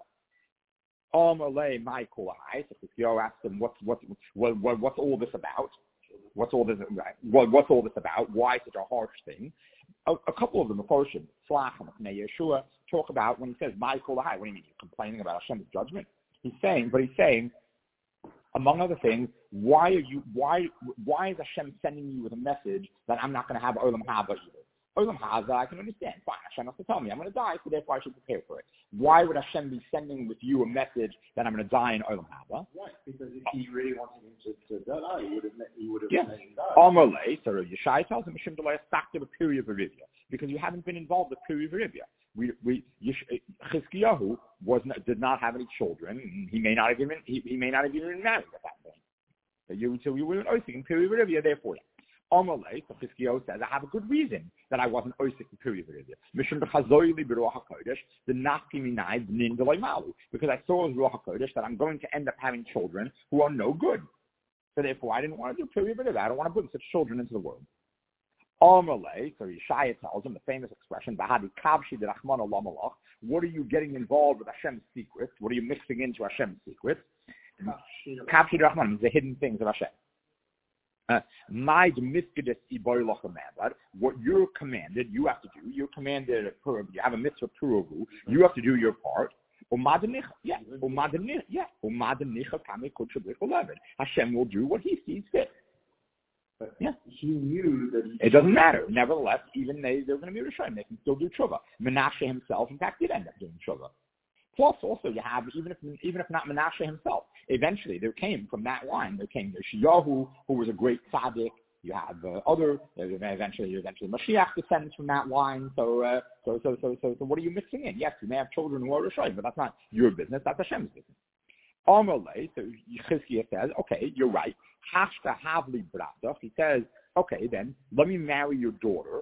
Amalei Michael I. So Chizkiyahu asked him, what's what, what, what, what's all this about? What's all this? What, what's all this about? Why such a harsh thing? A, a couple of them, the portion, Slach and Yeshua, talk about when he says Michael I. What do you mean? You're complaining about Hashem's judgment? He's saying, but he's saying, among other things, why are you? Why why is Hashem sending you with a message that I'm not going to have Olam Haba either? Olam Haba, I can understand. Fine, Hashem has to tell me I'm going to die, so therefore I should prepare for it. Why would Hashem be sending with you a message that I'm going to die in Olam Haba? Right, because if he really wanted him to, to die, he would have he would have yes. made him die. Amalei, so Yeshaya tells him, Hashem delay a factor of period of Arivia, because you haven't been involved with period of Arivia. We we Chizkiyahu was not, did not have any children. He may not have even he, he may not have even been married at that point. So you so we were an Osik in period of Arivia, therefore. Amalei, so Chizkiyahu says, I have a good reason that I wasn't Osik in period of Arivia. Mishum b'chazoyli b'ruach hakodesh the nafki minai b'nin d'loi malu, because I saw as ruach hakodesh that I'm going to end up having children who are no good. So therefore, I didn't want to do period of Arivia. I don't want to bring such children into the world. Amalei, so Yeshaya tells him the famous expression, "Bahadi kavshi derachman olam alach." What are you getting involved with Hashem's secrets? What are you mixing into Hashem's secrets? Kavshi derachman means the hidden things of Hashem. My mitzvah what you're commanded, you have to do. You're commanded. You have a mitzvah puravu. You have to do your part. Yeah, Hashem will do what He sees fit. But yeah. he knew that he it doesn't matter. Nevertheless, even they, they're going to be Rishayim. They can still do tshuva. Menashe himself, in fact, did end up doing tshuva. Plus, also, you have, even if even if not Menashe himself, eventually there came from that line, there came Yeshayahu, who was a great tzaddik. You have uh, other, eventually, eventually Mashiach descends from that line. So, uh, so, so, so, so, so, what are you mixing in? Yes, you may have children who are Rishayim, but that's not your business. That's Hashem's business. Amalei, so Chizkiah says, okay, you're right. Hashta havli brata. He says, okay, then let me marry your daughter.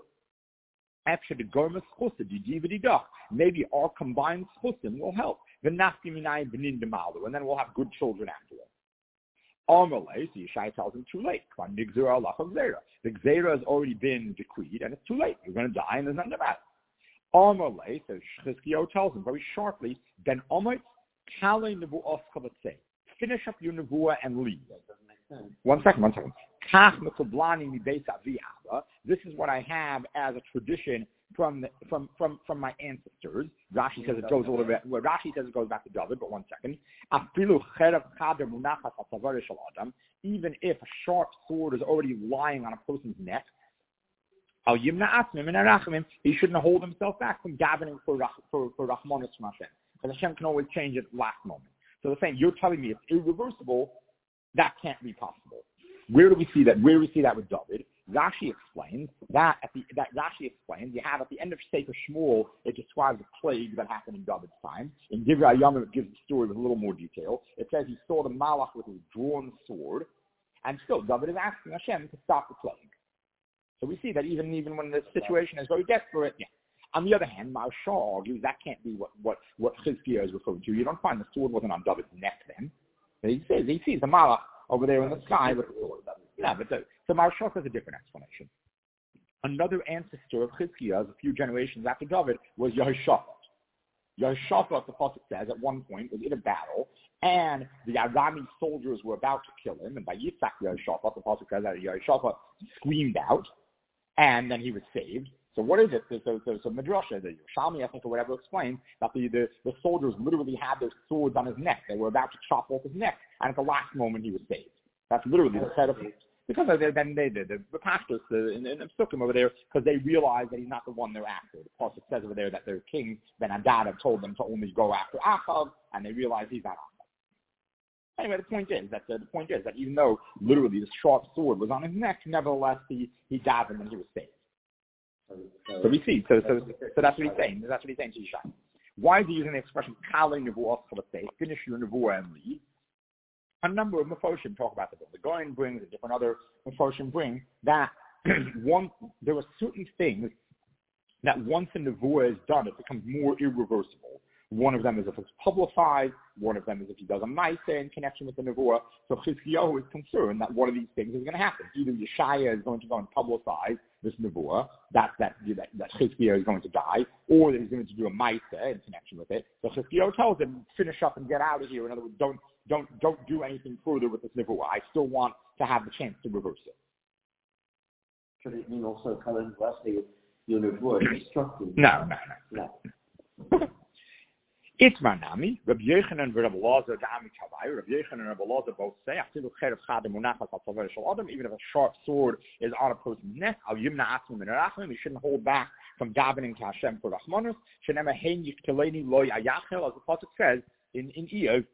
Maybe our combined schusim will help. And then we'll have good children afterwards. Amalei, so Yeshai tells him, too late. The Gzera has already been decreed, and it's too late. You're going to die, and there's nothing about it. Amalei, so Chizkiah tells him very sharply, then Amalei, finish up your nevuah and leave. One second, one second. This is what I have as a tradition from the, from from from my ancestors. Rashi says it goes a little bit. Well, Rashi says it goes back to David, but one second. Even if a sharp sword is already lying on a person's neck, he shouldn't hold himself back from davening for for for Rahmanas from Hashem, because Hashem can always change it last moment. So they're saying, you're telling me it's irreversible. That can't be possible. Where do we see that? Where do we see that with David? Rashi explains that at the that Rashi explains you have at the end of Sefer Shmuel, it describes a plague that happened in David's time. In Divrei Hayamim, it gives the story with a little more detail. It says he saw the Malach with his drawn sword, and still David is asking Hashem to stop the plague. So we see that even even when the situation is very desperate. Yeah. On the other hand, Maharsha argues that can't be what what what Chizkiah is referring to. You don't find the sword wasn't on David's neck then. He says he sees the Malach over there in the sky with the sword. Yeah, but the, so Maharsha has a different explanation. Another ancestor of Chizkiah, a few generations after David, was Yehoshaphat. Yehoshaphat, the Pasuk says, at one point was in a battle, and the Arami soldiers were about to kill him, and by Yitzhak Yehoshaphat, the Pasuk says that Yehoshaphat screamed out, and then he was saved. So what is it? So, so, so, so Midrasha, the Yerushalmi, I think, or whatever, explains that the, the, the soldiers literally had their swords on his neck. They were about to chop off his neck, and at the last moment he was saved. That's literally the set of because they, then they did the, the pastors the, in, in Sukkim over there, because they realized that he's not the one they're after. The Pasuk says over there that their king Ben Hadad had told them to only go after Achav, and they realized he's not Achav. Anyway, the point is that the, the point is that even though literally the sharp sword was on his neck, nevertheless he he davened and he was saved. So we see. So so so that's what he's saying. That's what he's saying to Yishai. Why is he using the expression "Kali Nevuah" for the sake? Finish your Nevuah and leave. A number of Mefoshim talk about this. The Goyen brings, and different other Mefoshim bring, that one, there are certain things that once a Nevuah is done, it becomes more irreversible. One of them is if it's publicized, one of them is if he does a Maaseh in connection with the Nevuah. So Chizkiyahu is concerned that one of these things is going to happen. Either Yeshaya is going to go and publicize this Nevuah, that, that, that, that Chizkiyahu is going to die, or that he's going to do a Maaseh in connection with it. So Chizkiyahu tells him, finish up and get out of here. In other words, don't Don't don't do anything further with this Nevuah. I still want to have the chance to reverse it. Should it mean also, Colin, lastly, your Nevuah is destructive? No, no, no. No. Itmar Nami, Rabbi Yochanan and Rabbi Elazar, Da'ami Tavai, Rabbi Yochanan and Rabbi Elazar both say, even if a sharp sword is on a person's neck, you shouldn't hold back from davening to Hashem for Rahmanus. As the Pasuk says in, in Iyov,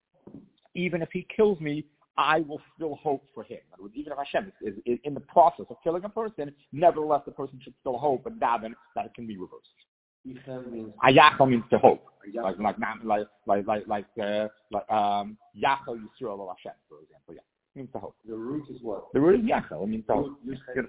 even if he kills me, I will still hope for him. In other words, even if Hashem is, is, is in the process of killing a person, nevertheless the person should still hope and daven that it can be reversed. Ayachal means to hope, like like like like like like, uh, like um, Yachal Yisrael al Hashem, for example. Yeah, it means to hope. The root is what? The root is Yachal. It means to hope.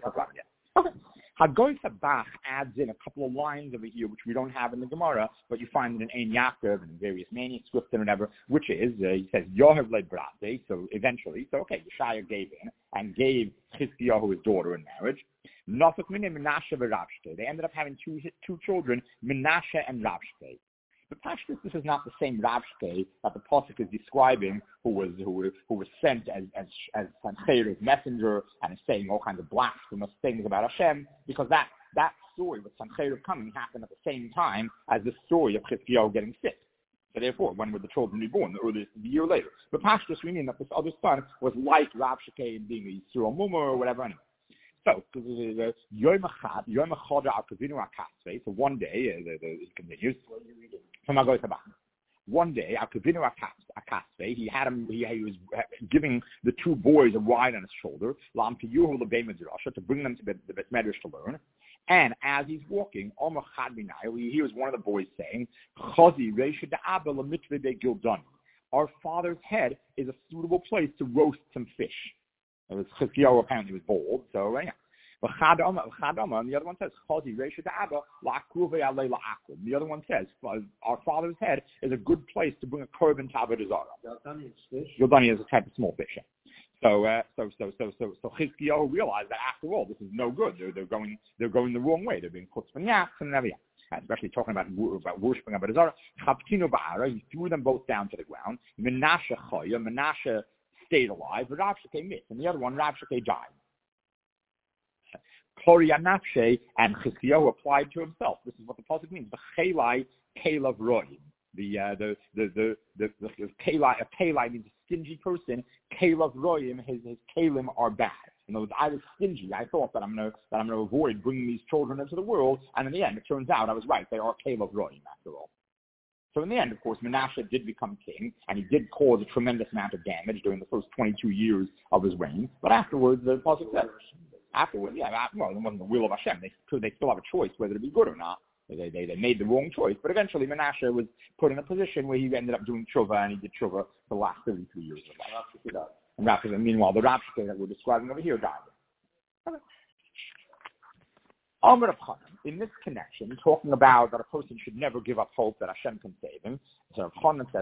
Okay. Hagoy Sabach adds in a couple of lines over here, which we don't have in the Gemara, but you find it in Ein Yaakov and in various manuscripts and whatever, which is, uh, he says, Yohev le Brate, so eventually, so okay, Yeshaya gave in, and gave Chizkiyahu his daughter in marriage. Nafik Mine Menashe v'Ravshke. They ended up having two two children, Menashe and Ravshke. But Pashtus, this is not the same Ravshke that the Pasuk is describing, who was who, who was sent as as as Sancheir's messenger and is saying all kinds of blasphemous things about Hashem, because that that story with Sancheir coming happened at the same time as the story of Chizkiyahu getting sick. So therefore, when were the children reborn? The earliest a year later. But Pashtus, we mean that this other son was like Ravshke in being a Yisrael Mumah or whatever. Anyway. So, Yom Echad, Yom Echad Akavinu Akasve. So one day, uh, the, the, it continues. From Hagoy Sabach. One day, Akavinu Akasve, he had him. He, he was giving the two boys a ride on his shoulder, Lam Piyuhu Lebei Midrasha, to bring them to the, the Beit Medrash to learn. And as he's walking, Omer Chad B'nai, he hears one of the boys saying, Chazi Reisha Da'aba L'Mitzvah De Gildani. Our father's head is a suitable place to roast some fish. It was Chizkiyahu apparently was bold, so yeah. But Chadama, Chadama, and the other one says, Chazi Reisha Da'aba La'akruve Alei La'akum. The other one says, our father's head is a good place to bring a korban to Avodah Zarah. Gildani is fish. Gildani is a type of small fish. Yeah. So, uh, so, so, so, so, so Chizkiyahu realized that after all, this is no good. They're, they're going, they're going the wrong way. They're being put from yachts and everything. Especially talking about about worshiping Avodah Zarah. Chaptinu Ba'ara, he threw them both down to the ground. Menashe Chaya, Menashe stayed alive, but Ravshke missed, and the other one, Ravshke, died. Kloria Nafshe, and Chizkiyahu applied to himself. This is what the pasuk means. The Chelai Kelev Roim. The uh, the the the the, the, the Kelai, a Kelai means a stingy person. Kelev Roim, his his Kalim are bad. In other words, I was stingy. I thought that I'm gonna that I'm gonna avoid bringing these children into the world, and in the end, it turns out I was right. They are Kelev Roim after all. So in the end, of course, Menashe did become king, and he did cause a tremendous amount of damage during the first twenty-two years of his reign. But afterwards, the pasuk says, afterwards, yeah, well, it wasn't the will of Hashem. They they still have a choice whether to be good or not. They, they they made the wrong choice, but eventually Menashe was put in a position where he ended up doing tshuva, and he did tshuva for the last thirty-three years of life. And Rapshake, meanwhile, the Rapshake that we're describing over here died. Okay. Amar Rav Chanan, in this connection, talking about that a person should never give up hope that Hashem can save him, so Rav Chanan says,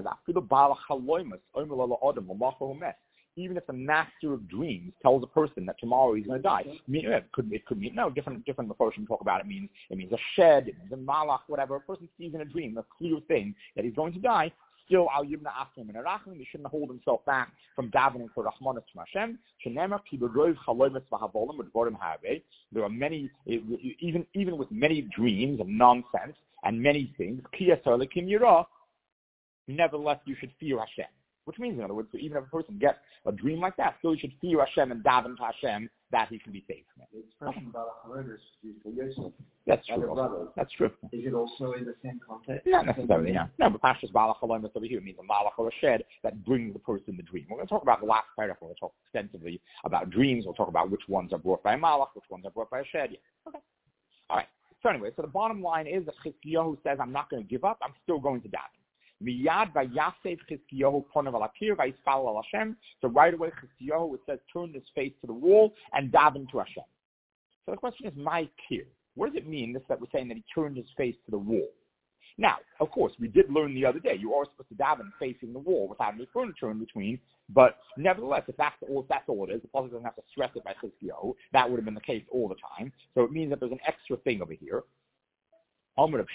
even if the master of dreams tells a person that tomorrow he's going to die, it could it could mean no different different version talk about it means it means a shed, it means a malach, whatever. A person sees in a dream a clear thing that he's going to die. Still, al yibna achim and arachim, he shouldn't hold himself back from davening for rahmanas from Hashem. Shenemar ki b'rov chalomes v'havolim v'dvorim harvei. There are many, even even with many dreams and nonsense and many things. Ki yasar lekim yirah. Nevertheless, you should fear Hashem. Which means, in other words, so even if a person gets a dream like that, still he should fear Hashem and daven to Hashem that he can be saved from it. The expression Balach is used for Yosef. That's true. That's true. Is it also in the same context? Not necessarily, yeah. No, but Pashas Balach Haloim over here means a malach or a shed that brings the person the dream. We're going to talk about the last paragraph. We're going to talk extensively about dreams. We'll talk about which ones are brought by a malach, which ones are brought by a shed. Yeah. Okay. All right. So anyway, so the bottom line is that Chizkiyahu says, I'm not going to give up. I'm still going to daven. Miyad vayasef Chizkiyahu ponav al apir vayisfal al Hashem. So right away, Chizkiyahu, it says, turn his face to the wall and daven to Hashem. So the question is, my kir. What does it mean, this that we're saying that he turned his face to the wall? Now, of course, we did learn the other day, you are supposed to daven facing the wall without any furniture in between, but nevertheless, if that's all, if that's all it is, the Pasuk doesn't have to stress it by Chizkiyahu. That would have been the case all the time. So it means that there's an extra thing over here. So Rish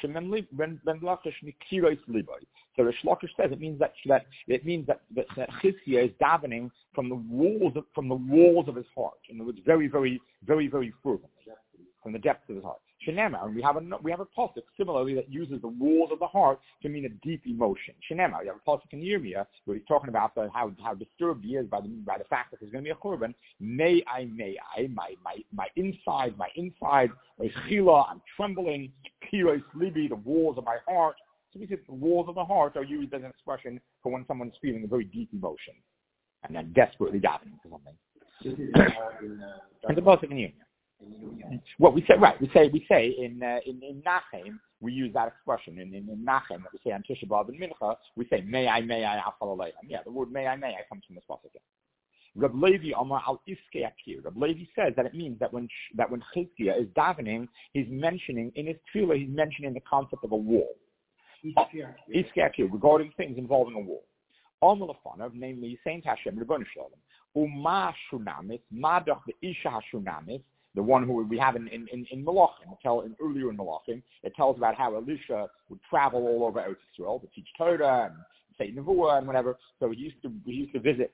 Lakish says it means that, that it means that, that, that Chizkiyahu is davening from the walls of, from the walls of his heart. In other words, very, very, very, very fervently, from the depths of his heart. Shenema, and we have a we have a pasuk similarly that uses the walls of the heart to mean a deep emotion. Shenema, you have a pasuk in Yirmiyah where he's talking about the, how how disturbed he is by the by the fact that there's going to be a korban. May I, may I, my my my inside, my inside, chila, I'm trembling. Kiros libi, the walls of my heart. So we say the walls of the heart are used as an expression for when someone's feeling a very deep emotion and then desperately davening for something. This is uh, in, uh, and the pasuk in Yirmiyah. Well, we say right. We say we say in uh, in in Nachem we use that expression in in, in Nachem that we say on Tisha B'av and Mincha we say may I may I afal aleichem. Yeah, the word may I may I comes from this pasuk. Reb Levi Amar al Iskei Akir. Reb Levi says that it means that when that when Chizkiyahu is davening, he's mentioning in his tefillah he's mentioning the concept of a wall. Iskei Akir regarding things involving a wall. Amar Lefanav, namely saying to Hashem, Rebbeinu Shalom, Uma Shunamis, Madach the Isha Shunamis. The one who we have in in in, in Malachim, tell in earlier in Malachim, it tells about how Elisha would travel all over Eretz Yisrael to teach Torah and say Nevuah and whatever. So he used to he used to visit,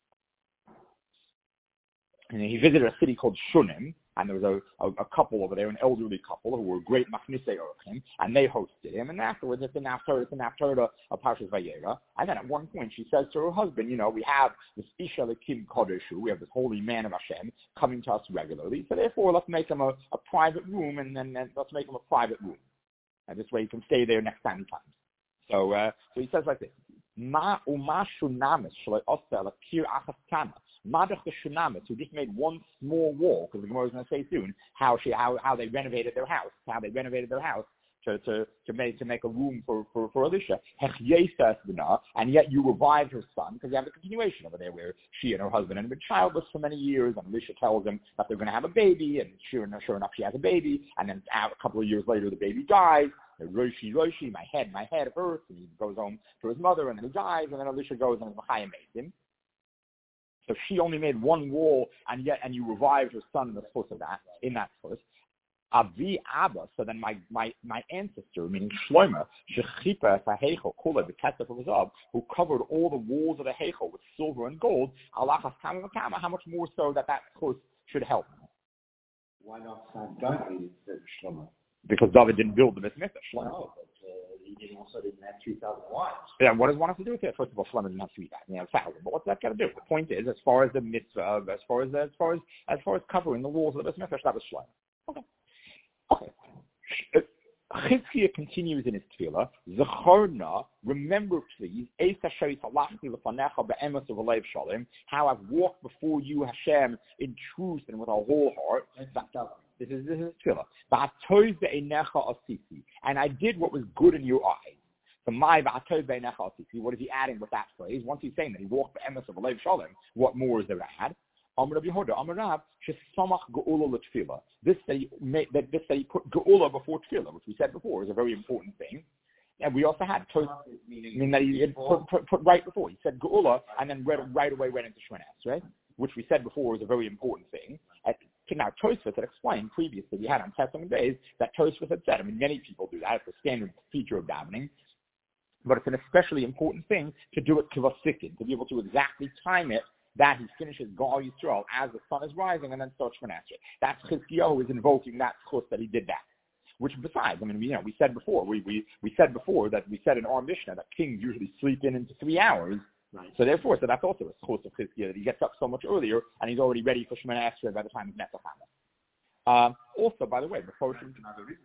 and he visited a city called Shunem, and there was a, a, a couple over there, an elderly couple who were great Machnissei Orchim, and they hosted him. And afterwards, it's an after it's an after of Parshas Vayera. And then at one point, she says to her husband, "You know, we have this Isha Lekim Kodeshu, we have this holy man of Hashem coming to us regularly. So therefore, let's make him a, a private room, and then and let's make him a private room, and this way he can stay there next time he comes." So, uh, so he says like this: Ma uma shunamis shalei osel akir achaskana. Madach the Shunamis, who just made one small wall, because the Gemara is going to say soon how she how, how they renovated their house, how they renovated their house to to, to make to make a room for for, for Elisha. And yet you revived her son, because you have a continuation over there where she and her husband had been childless for many years, and Elisha tells them that they're going to have a baby, and sure enough, sure enough she has a baby, and then a couple of years later the baby dies. Roshi, Roshi, my head, my head of earth, and he goes home to his mother, and then he dies, and then Elisha goes and Machayim makes him. So she only made one wall, and yet, and you revived her son in the foot of that, in that foot. Avi Abba, so then my, my, my ancestor, meaning Shlomo, Shechipa Sahechel, Kula, the Kesef of Azab, who covered all the walls of the Hechel with silver and gold, Allah has Kama, how much more so that that foot should help. Why not thank David instead of Shlomo? Because David didn't build the Mikvah. Shlomo. No, but uh, he didn't also didn't have three thousand wives. Yeah, what does one have to do with it? First of all, Shlomo didn't have three thousand. You know, thousand. But what's that got to do? The point is, as far as the mitzvah, as far as as far as as far as covering the walls of the Mikvah, that was Shlomo. Okay. Okay. Chizkiah continues in his tefillah, Zecharna, remember please, how I've walked before you, Hashem, in truth and with our whole heart. This is, this is tefillah. And I did what was good in your eyes. So my what is he adding with that phrase? Once he's saying that he walked the emes of Alev Shalom, what more is there to add? Amar Rabbi Yehuda, Amar Rav, shesamach geula l'tefillah. This that he made, that this that he put geula before tefillah, which we said before is a very important thing. And we also had to mean that he put, put, put right before. He said geula and then right, right away went into Shmonas, right? Which we said before is a very important thing. At, now Tosfos had explained previously, we had on Testament days that Tosfos had said. I mean, many people do that. It's a standard feature of davening. But it's an especially important thing to do it kivasikin, to be able to exactly time it that he finishes Gal Yisrael as the sun is rising and then starts Shmonas. That's Chizkiyahu is invoking that chus that he did that. Which besides, I mean, we, you know, we said before, we, we, we said before that we said in our Mishnah that kings usually sleep in into three hours. Right. So therefore, so that's also a chus of Chizkiyahu, that he gets up so much earlier and he's already ready for Shmonas by the time he's Netzach. Um, also, by the way, before another reason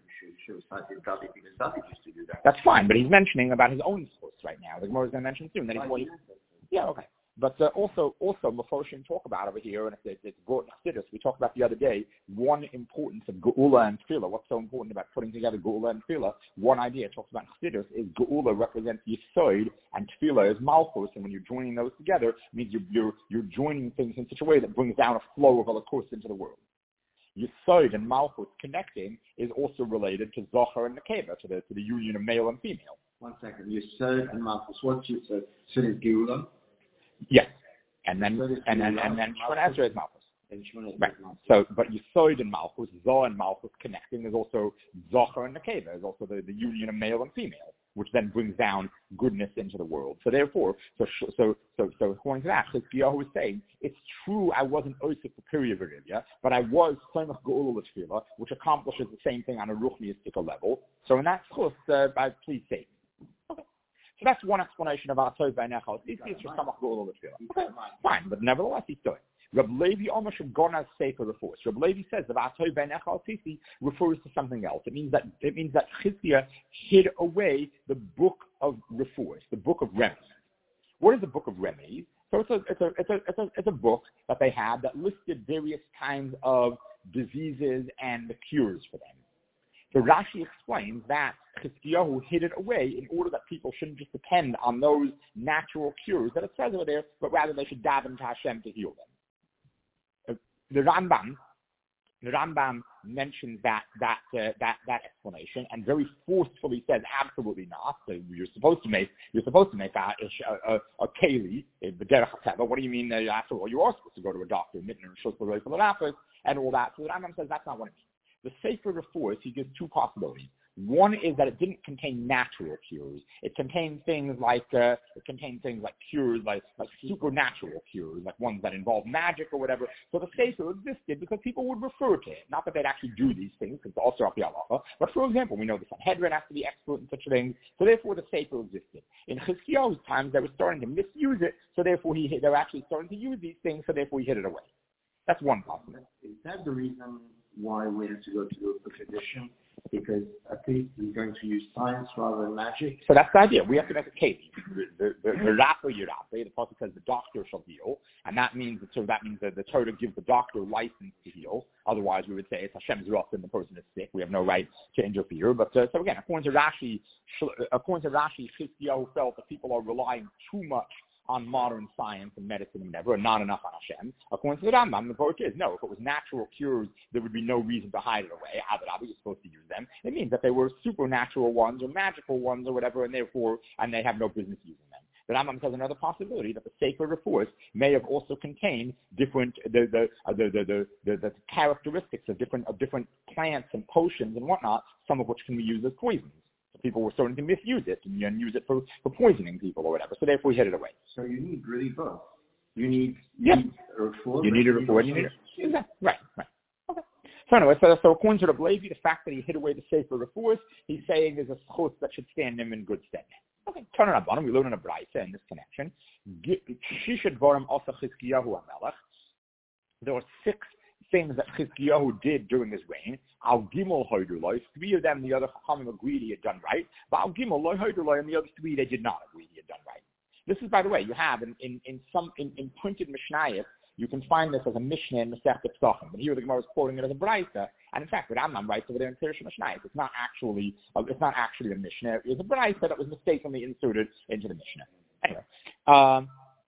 that's fine, but he's mentioning about his own source right now. The Gemara is going to mention soon that he's well, yeah, okay. But uh, also, also, Mephoshim talk about over here, and it's, it's brought in Chassidus. We talked about the other day one importance of Geula and Tefillah. What's so important about putting together Geula and Tefillah? One idea it talks about Chassidus is Geula represents Yesod and Tefillah is Malchus, and when you're joining those together, it means you're you're, you're joining things in such a way that brings down a flow of Elokus into the world. Yesod and Malchus connecting is also related to Zohar and Nekeva, to the to the union of male and female. One second, Yesod and Malchus. What's Yesod? So is Geula? Yes, and then so and then and then Shemona Esrei is Malchus. Right. So, but Yesod and Malchus, Zohar and Malchus connecting. There's also Zohar and Nekeva. There's also the, the union of male and female, which then brings down goodness into the world. So therefore, so so so so according to that, Chizkiyahu was saying it's true. I wasn't Osif for period Virivia, but I was Samach Geula L'Tefillah, which accomplishes the same thing on a Ruchniistic level. So in that chus, uh, I please say. Okay. So that's one explanation about Tov B'Nechal. It's just Samach Geula L'Tefillah. Okay, fine, but nevertheless he's doing. Reb Levi Omer Shagonas Sefer refers. Reb Levi says that Atoi B'Nechal Sisi refers to something else. It means that it means that Chizkiah hid away the book of Refers, the book of remedies. What is the book of remedies? So it's a it's a it's a it's a, it's a book that they had that listed various kinds of diseases and the cures for them. So Rashi explains that Chizkiyahu hid it away in order that people shouldn't just depend on those natural cures that it says over there, but rather they should daven to Hashem to heal them. The Rambam, the Rambam mentions that that uh, that that explanation and very forcefully says absolutely not. So you're supposed to make you're supposed to make a a, a, a keli, the derech hateva. What do you mean? Uh, after all, you are supposed to go to a doctor, and all that. So the Rambam says that's not what it means. The Sefer refers, he gives two possibilities. One is that it didn't contain natural cures. It contained things like uh, it contained things like cures, like, like supernatural cures, like ones that involve magic or whatever. So the Sefer existed because people would refer to it. Not that they'd actually do these things, because it's also up the halacha. But for example, we know the Sanhedrin has to be expert in such things. So therefore, the Sefer existed. In Chizkiyahu's times, they were starting to misuse it. So therefore, he they were actually starting to use these things. So therefore, he hid it away. That's one possibility. Is that the reason why we have to go to the tradition? Because at least he's going to use science rather than magic. So that's the idea. We have to make a case. The Rafa Yirafe, the Pasuk says the doctor shall heal, and that means that, so that means that the Torah gives the doctor license to heal. Otherwise, we would say it's Hashem's wrath and the person is sick. We have no right to interfere. But uh, so again, according to Rashi, according to Rashi, Chizkiyahu felt that people are relying too much on modern science and medicine and whatever, and not enough on Hashem. According to the Rambam, the approach is, no, if it was natural cures, there would be no reason to hide it away. Adarabah, you're supposed to use them. It means that they were supernatural ones or magical ones or whatever, and therefore, and they have no business using them. The Rambam says another possibility that the Sefer Refus may have also contained different the the, uh, the, the, the, the the characteristics of different of different plants and potions and whatnot, some of which can be used as poisons. So people were starting to misuse it and, and use it for, for poisoning people or whatever. So therefore, he hid it away. So you need really both. You need yeah. You need a refuah. You need a refuah. You need a, exactly. Right. Right. Okay. So anyway, so, so according to the Levi, the fact that he hid away the Sefer Refuos, he's saying is a schus that should stand him in good stead. Okay, turn it on. We learn in a Braisa in this connection. Shishad Vorim also Chizkiyahu HaMelech. There were six things that Chizkiyahu did during his reign. Al Gimel Hoyduloi. Three of them, the other Chachamim agreed he had done right. But Al Gimel Loi Hoyduloi, and the other three, they did not agree he had done right. This is, by the way, you have in in, in some in, in printed Mishnayos, you can find this as a Mishnah in Masechet Pesachim. But here the Gemara is quoting it as a Braisa, and in fact, the Rambam writes over there in Pirush Mishnayos. It's not actually uh, it's not actually a Mishnah. It was a Braisa that was mistakenly inserted into the Mishnah. Anyway, um,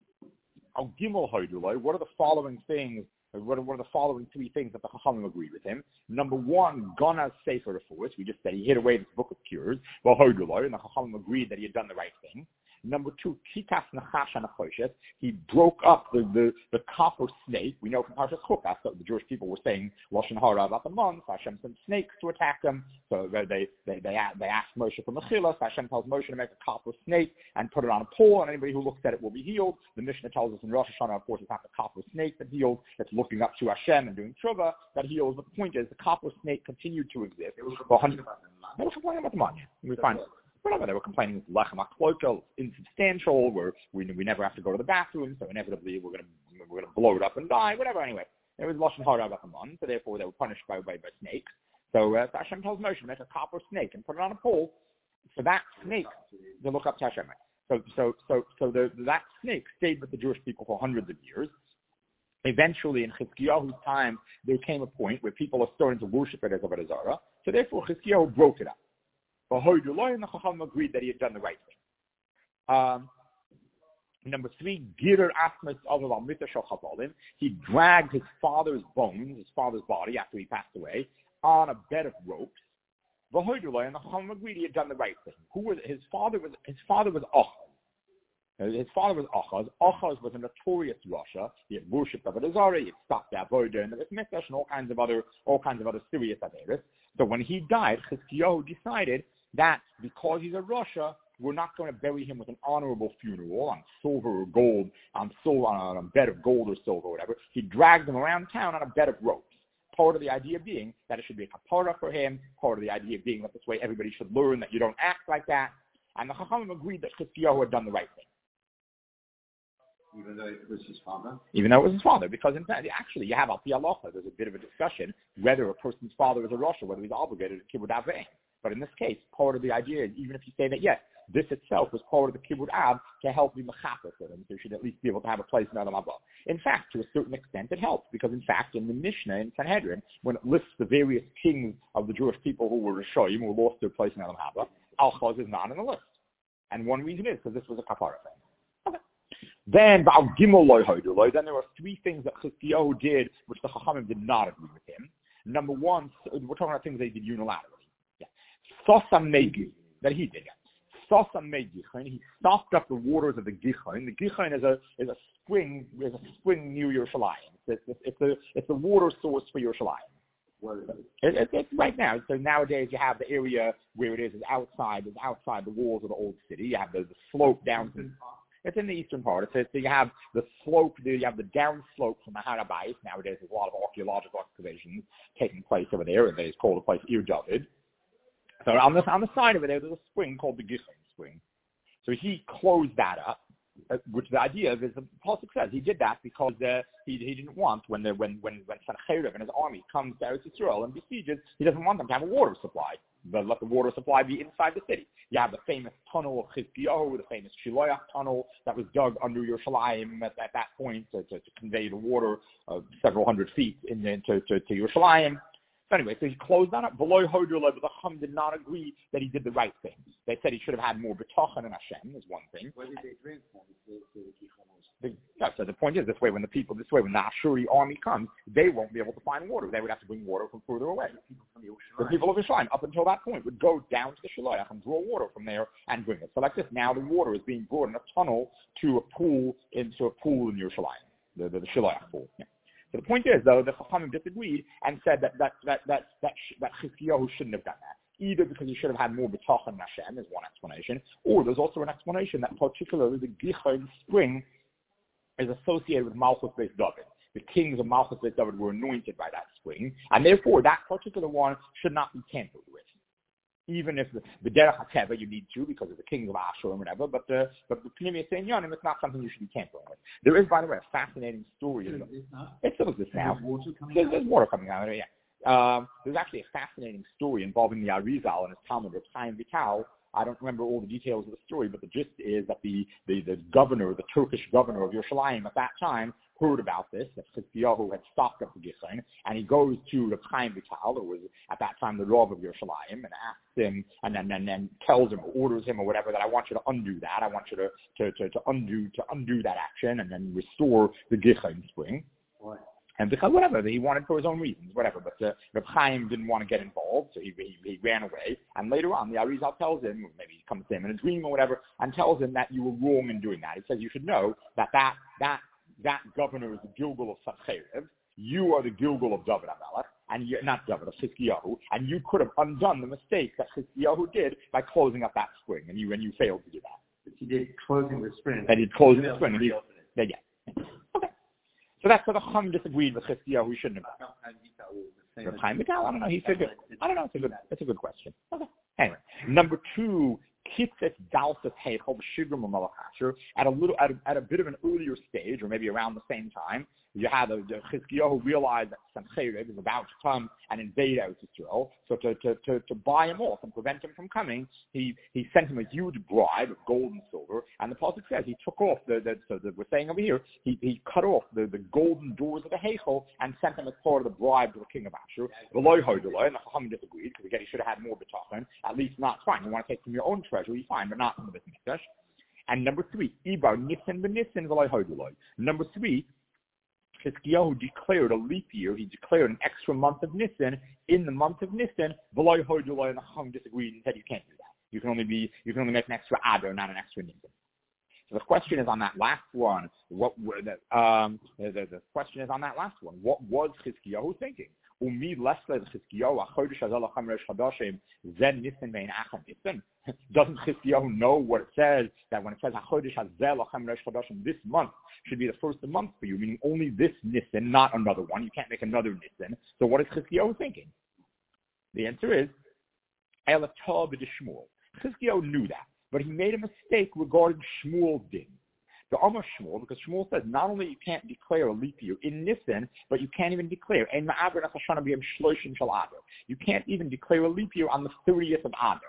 Al Gimel Hoyduloi. What are the following things? What are, what are the following three things that the Chachamim agree with him? Number one, Gona's Sefer Refuos. We just said he hid away this book of cures. Well, Hoyduloi, and the Chachamim agreed that he had done the right thing. Number two, Kitas Nachash HaNachoshes. He broke up the, the, the copper snake. We know from Parshas Chukas that the Jewish people were saying Lashon Hara about the month. Hashem sent snakes to attack them. So they they they, they, they asked Moshe for Mechila. So Hashem tells Moshe to make a copper snake and put it on a pole, and anybody who looks at it will be healed. The Mishnah tells us in Rosh Hashanah, of course, it's not the copper snake that heals. It's looking up to Hashem and doing tshuva that heals. But the point is, the copper snake continued to exist. It was They were complaining about the money. We find it. Whatever, they were complaining it's lechem aklokel, insubstantial, where we we never have to go to the bathroom, so inevitably we're gonna we're gonna blow it up and die, whatever. Anyway, it was lashon hara about the month, so therefore they were punished by by, by snakes. So uh, Hashem tells Moshe to make a copper snake and put it on a pole. So that snake, they look up to Hashem. So so so so the, that snake stayed with the Jewish people for hundreds of years. Eventually, in Chizkiyahu's time, there came a point where people are starting to worship it as a Avodah Zarah. So therefore, Chizkiyahu broke it up. But Hoyduloi and the Chachamim agreed that he had done the right thing. Um, number three, Girer Asmas Aval Mita Shal Chavalim. He dragged his father's bones, his father's body, after he passed away, on a bed of ropes. But Hoyduloi and the Chachamim agreed he had done the right thing. Who was his father? Was his father was Achaz. His father was Achaz. Achaz was a notorious Rasha. He had worshipped Avodah Zarah. He had stopped the Avodah and the Mikdash and all kinds of other all kinds of other serious Averos. So when he died, Chizkiyahu decided that because he's a Rasha, we're not going to bury him with an honorable funeral on silver or gold, on, silver, on a bed of gold or silver or whatever. He dragged him around town on a bed of ropes. Part of the idea being that it should be a kapara for him. Part of the idea being that this way everybody should learn that you don't act like that. And the Chachamim agreed that Chizkiyahu had done the right thing. Even though it was his father? Even though it was his father, because in fact, actually, you have al pi halacha, there's a bit of a discussion whether a person's father is a Rasha, whether he's obligated to kibbud avei. But in this case, part of the idea is, even if you say that, yes, this itself was part of the kibbud av to help be mechaper for them, so you should at least be able to have a place in Olam Haba. In fact, to a certain extent, it helps, because in fact, in the Mishnah, in Sanhedrin, when it lists the various kings of the Jewish people who were Rishoyim, who lost their place in Olam Haba, Al-Chaz is not on the list. And one reason is because this was a kapara thing. Okay. Then, then there were three things that Chizkiyahu did, which the Chachamim did not agree with him. Number one, we're talking about things they did unilaterally. Sosa Megi, that he did. Sosa Megi, he stopped up the waters of the Gichon. The Gichon is a is a spring is a spring near Yerushalayim. It's, it's, it's a it's a water source for Yerushalayim. Where is it? It, it? It's right now. So nowadays you have the area where it is is outside is outside the walls of the old city. You have the, the slope down to. It's in the eastern part. It's, so you have the slope, you have the down slope from the Har HaBayis. Nowadays there's a lot of archaeological excavations taking place over there, and it's called a place Ir David. So on the, on the side of it, there's a spring called the Gichon spring. So he closed that up, uh, which the idea is, the Pasuk says he did that because uh, he he didn't want, when the, when when when Sancheriv and his army comes to Eretz Yisrael and besieges, he doesn't want them to have a water supply. But let the water supply be inside the city. You have the famous tunnel of Chizkiyahu, the famous Shiloach tunnel that was dug under Yerushalayim at, at that point to, to, to convey the water uh, several hundred feet in, into to, to Yerushalayim. So anyway, so he closed that up. Below Hodula, but the Chum did not agree that he did the right thing. They said he should have had more betachan and Hashem is one thing. What did they drink from? The, no, so the point is, this way, when the people, this way, when the Ashuri army comes, they won't be able to find water. They would have to bring water from further away. The people of Yerushalayim, up until that point, would go down to the Shiloach and draw water from there and bring it. So like this, now the water is being brought in a tunnel to a pool, into a pool in Yerushalayim, the, the, the Shiloach pool. Yeah. So the point is, though, the Chachamim disagreed and said that that that that that, that Chizkiyahu shouldn't have done that. Either because he should have had more betachan and Hashem is one explanation, or there's also an explanation that particularly the Gichon spring is associated with Malchus Beis David. the kings of Malchus David were anointed by that spring, and therefore that particular one should not be tampered with. Even if the, the Derech HaTeva you need to because of the kings of Ashur and whatever, but the but the Pneumius Yonim, it's not something you should be tampering with. There is, by the way, a fascinating story. Is it not? It still exists now. There's water coming There's, out? there's water coming out of it, yeah. Um, there's actually a fascinating story involving the Arizal and his Talmud, Reb Chaim Vital. I don't remember all the details of the story, but the gist is that the, the, the governor, the Turkish governor of Yerushalayim at that time, heard about this, that Chizkiyahu had stopped up the Gichon, and he goes to Reb Chaim Vital, who was at that time the Rav of Yerushalayim, and asks him, and then and, and tells him, or orders him or whatever, that I want you to undo that, I want you to, to, to, to undo to undo that action, and then restore the Gichon spring. What? And because whatever, he wanted for his own reasons, whatever. But uh, Reb Chaim didn't want to get involved, so he, he, he ran away. And later on, the Arizal tells him, maybe he comes to him in a dream or whatever, and tells him that you were wrong in doing that. He says you should know that that that, that governor is the Gilgal of Sancheriv. You are the Gilgal of David HaMelech, and you're not David, of Chizkiyahu, and you could have undone the mistake that Chizkiyahu did by closing up that spring, and you and you failed to do that. But he did closing the spring. And he did closing the spring. And he, yeah, yeah. Okay. So that's what the Chum disagreed with Chizkiyahu. We shouldn't have. Reb Chaim Vital, I don't know. He figured. I don't know. It's a good. It's a good question. Okay. Anyway, number two, Kitzes Dalsas Heichel B'Shigrum Melech Asher at a little at a, at a bit of an earlier stage, or maybe around the same time. You had the, the Chizkiyahu realized that Sancheriv is about to come and invade Eretz Yisrael. So to, to, to, to buy him off and prevent him from coming, he, he sent him a huge bribe of gold and silver. And the pasuk says he took off the, the so the, we're saying over here he, he cut off the, the golden doors of the Heichel and sent them as part of the bribe to the king of Ashur. V'lo hodoloi, and the Chacham disagreed because again he should have had more bitachon. At least not fine. You want to take from your own treasury, fine, but not from the Beit Mikdash. And number three, Ibar Nissen b'Nissen v'lo hodoloi. Number three. Chizkiyahu declared a leap year. He declared an extra month of Nisan in the month of Nisan. V'lo hodoloi, and the Chacham disagreed and said you can't do that. You can only be you can only make an extra Adar, not an extra Nisan. So the question is on that last one. What were the um the, the, the question is on that last one. What was Chizkiyahu thinking? Umi lesle Chizkiyahu achodesh hazal lachem reish chadashim zen Nisan vein acham Nisan. Doesn't Chizkiyahu know what it says that when it says achodesh hazal lachem reish chadashim, this month should be the first of the month for you, meaning only this Nisan, not another one. You can't make another Nisan. So what is Chizkiyahu thinking? The answer is elatah b'dishmuel. Chizkiyahu knew that, but he made a mistake regarding Shmuel's din. The Amar Shmuel, because Shmuel says not only you can't declare a leap year in Nisan, but you can't even declare. You can't even declare a leap year on the thirtieth of Adar.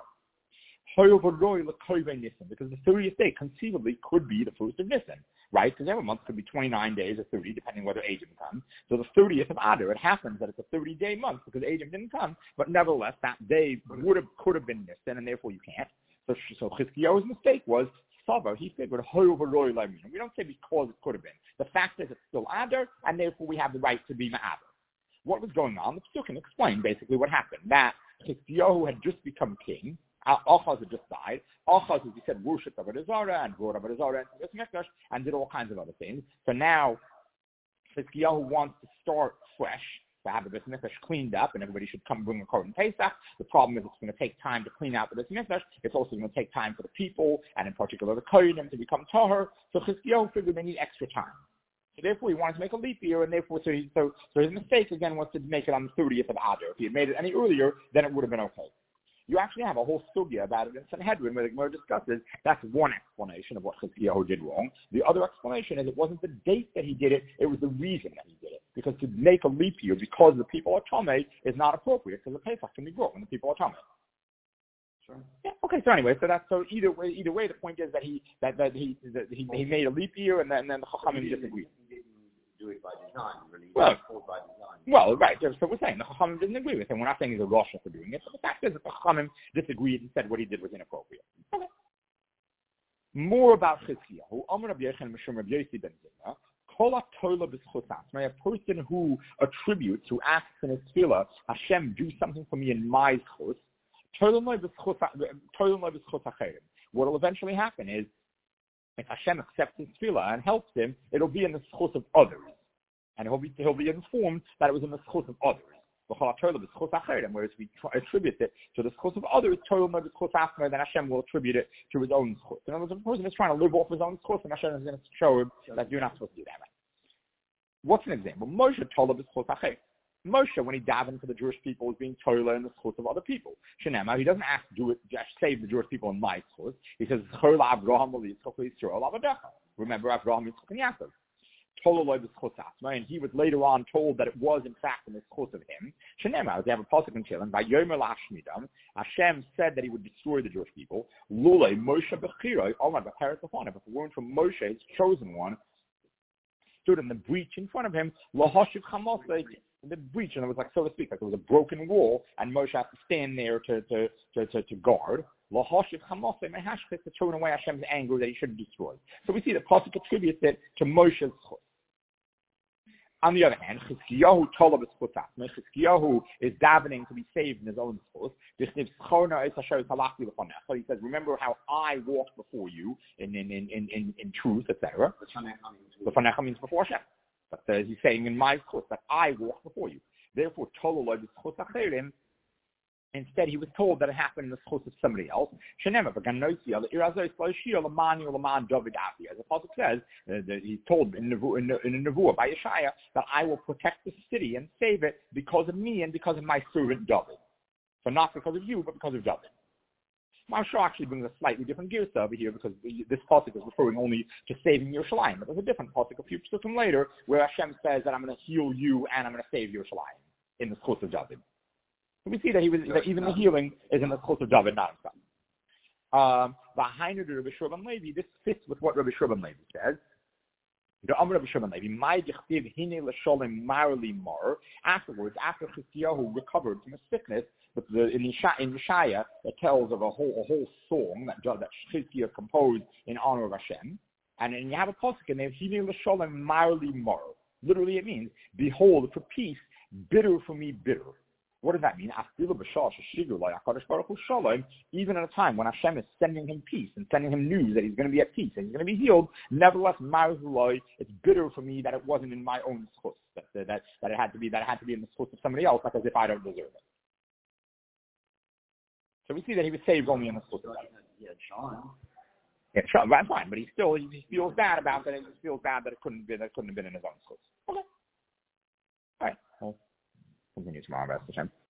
Because the thirtieth day conceivably could be the first of Nisan, right? Because every month could be twenty-nine days or thirty, depending whether Ajim comes. So the thirtieth of Adar, it happens that it's a thirty-day month because Ajim didn't come, but nevertheless, that day would have could have been Nisan, and therefore you can't. So, so Chizkiyahu's mistake was Sava. He figured we don't say because it could have been. The fact is it's still Adar, and therefore we have the right to be Ma'adar. What was going on? The Psukim explain basically what happened. That Chizkiyahu had just become king. Achaz had just died. Achaz, as we said, worshipped Avodah Zarah and brought Avodah Zarah into the Mikdash and did all kinds of other things. So now Chizkiyahu wants to start fresh, to have the Beit Mikdash cleaned up, and everybody should come bring a Korban Pesach. The problem is it's going to take time to clean out the Beit Mikdash. It's also going to take time for the people, and in particular the Kohanim, to become Tahor. So Chizkiyahu figured they need extra time. So therefore he wanted to make a leap year, and therefore so, he, so, so his mistake again was to make it on the thirtieth of Adar. If he had made it any earlier, then it would have been okay. You actually have a whole sugya about it in Sanhedrin where the Gemara discusses that's one explanation of what Chizkiyahu did wrong. The other explanation is it wasn't the date that he did it, it was the reason that he did it. Because to make a leap year because the people are Tomei is not appropriate because the Pesach can be brought when the people are Tomei. Sure. Yeah. Okay. So anyway, so that's so either way. Either way, the point is that he that, that he that he, he made a leap year and then, and then the Chachamim disagreed. He didn't do it by design, really. Well, by design. Well, right. So we're saying the Chachamim didn't agree with him. We're not saying he's a Rasha for doing it. But the fact is that the Chachamim disagreed and said what he did was inappropriate. Okay. More about Chizkiyahu. Amar Rabbi Yechon Mishum Rabbi Yossi ben Zimna. Kol ha'tola b'schus atzmai. A person who attributes, who asks in his tefillah, Hashem, do something for me in my schus. What will eventually happen is, if Hashem accepts his tefillah and helps him, it'll be in the schus of others. And he'll be, he'll be informed that it was in the schus of others. Whereas if we attribute it to the schus of others, then Hashem will attribute it to his own schus. In other words, if a person is trying to live off his own schus, and Hashem is going to show him that you're not supposed to do that. What's an example? Moshe told of his chos acher. Moshe, when he davened for the Jewish people, was being toiler in the schus of other people. Shenema, he doesn't ask to do it, just save the Jewish people in my schus. He says, remember Avraham, Yitzchak, and Yaakov. And he was later on told that it was in fact in the schus of him. Shenema, they have a pasuk in Tehillim, by Yomer Lashmidam, Hashem said that he would destroy the Jewish people. Lule Moshe bechiroi, Omar b'Peret Lefanav. If it weren't from Moshe, his chosen one, stood in the breach in front of him, lahoshiv chamosei, the breach, and it was like, so to speak, like it was a broken wall, and Moshe had to stand there to to to, to, to guard. Lahoshiv chamosei mehashchis, to turn away Hashem's anger that he should destroy. So we see that pasuk attributes it to Moshe's chus. On the other hand, Chizkiyahu told of his chus. Chizkiyahu is davening to be saved in his own chus. So he says, remember how I walked before you in in in in, in, in truth, et cetera. Lefanecha means before Hashem. But uh, he's saying in my chus that I walked before you. Therefore, Tololoi is chus acherim. Instead, he was told that it happened in the chus of somebody else. Shenema, as the pasuk says, uh, that he's told in the in, in the nevuah by Yeshaya that I will protect the city and save it because of me and because of my servant David. So not because of you, but because of David. Maharsha actually brings a slightly different gear over here because this pasuk is referring only to saving Yerushalayim. But there's a different pasuk a few psukim later where Hashem says that I'm going to heal you and I'm going to save Yerushalayim in the chus of David. So we see that he was that even the healing is in the chus of David, not himself. Um, Rabbi Shurban Levi, this fits with what Rabbi Shurban Levi says. The Amr Rabbi Shurban Levi, my dichtiv hine l'sholem marli mar. Afterwards, after Chizkiyahu recovered from a sickness, with the in Yeshaya that tells of a whole a whole song that that Chizkiyahu composed in honor of Hashem, and then you have a pasuk in there, hine l'sholem marli mar. Literally, it means, behold, for peace, bitter for me, bitter. What does that mean? Even at a time when Hashem is sending him peace and sending him news that he's going to be at peace and he's going to be healed, nevertheless, it's bitter for me that it wasn't in my own schus, that, that, that it had to be that it had to be in the schus of somebody else, like as if I don't deserve it. So we see that he was saved only in the schus of that. Yeah, Sean. Yeah, sure, that's fine, but he still he feels bad about that. He feels bad that it couldn't be that it couldn't have been in his own schus. Okay. All right. Well, continue tomorrow, Best Hashem.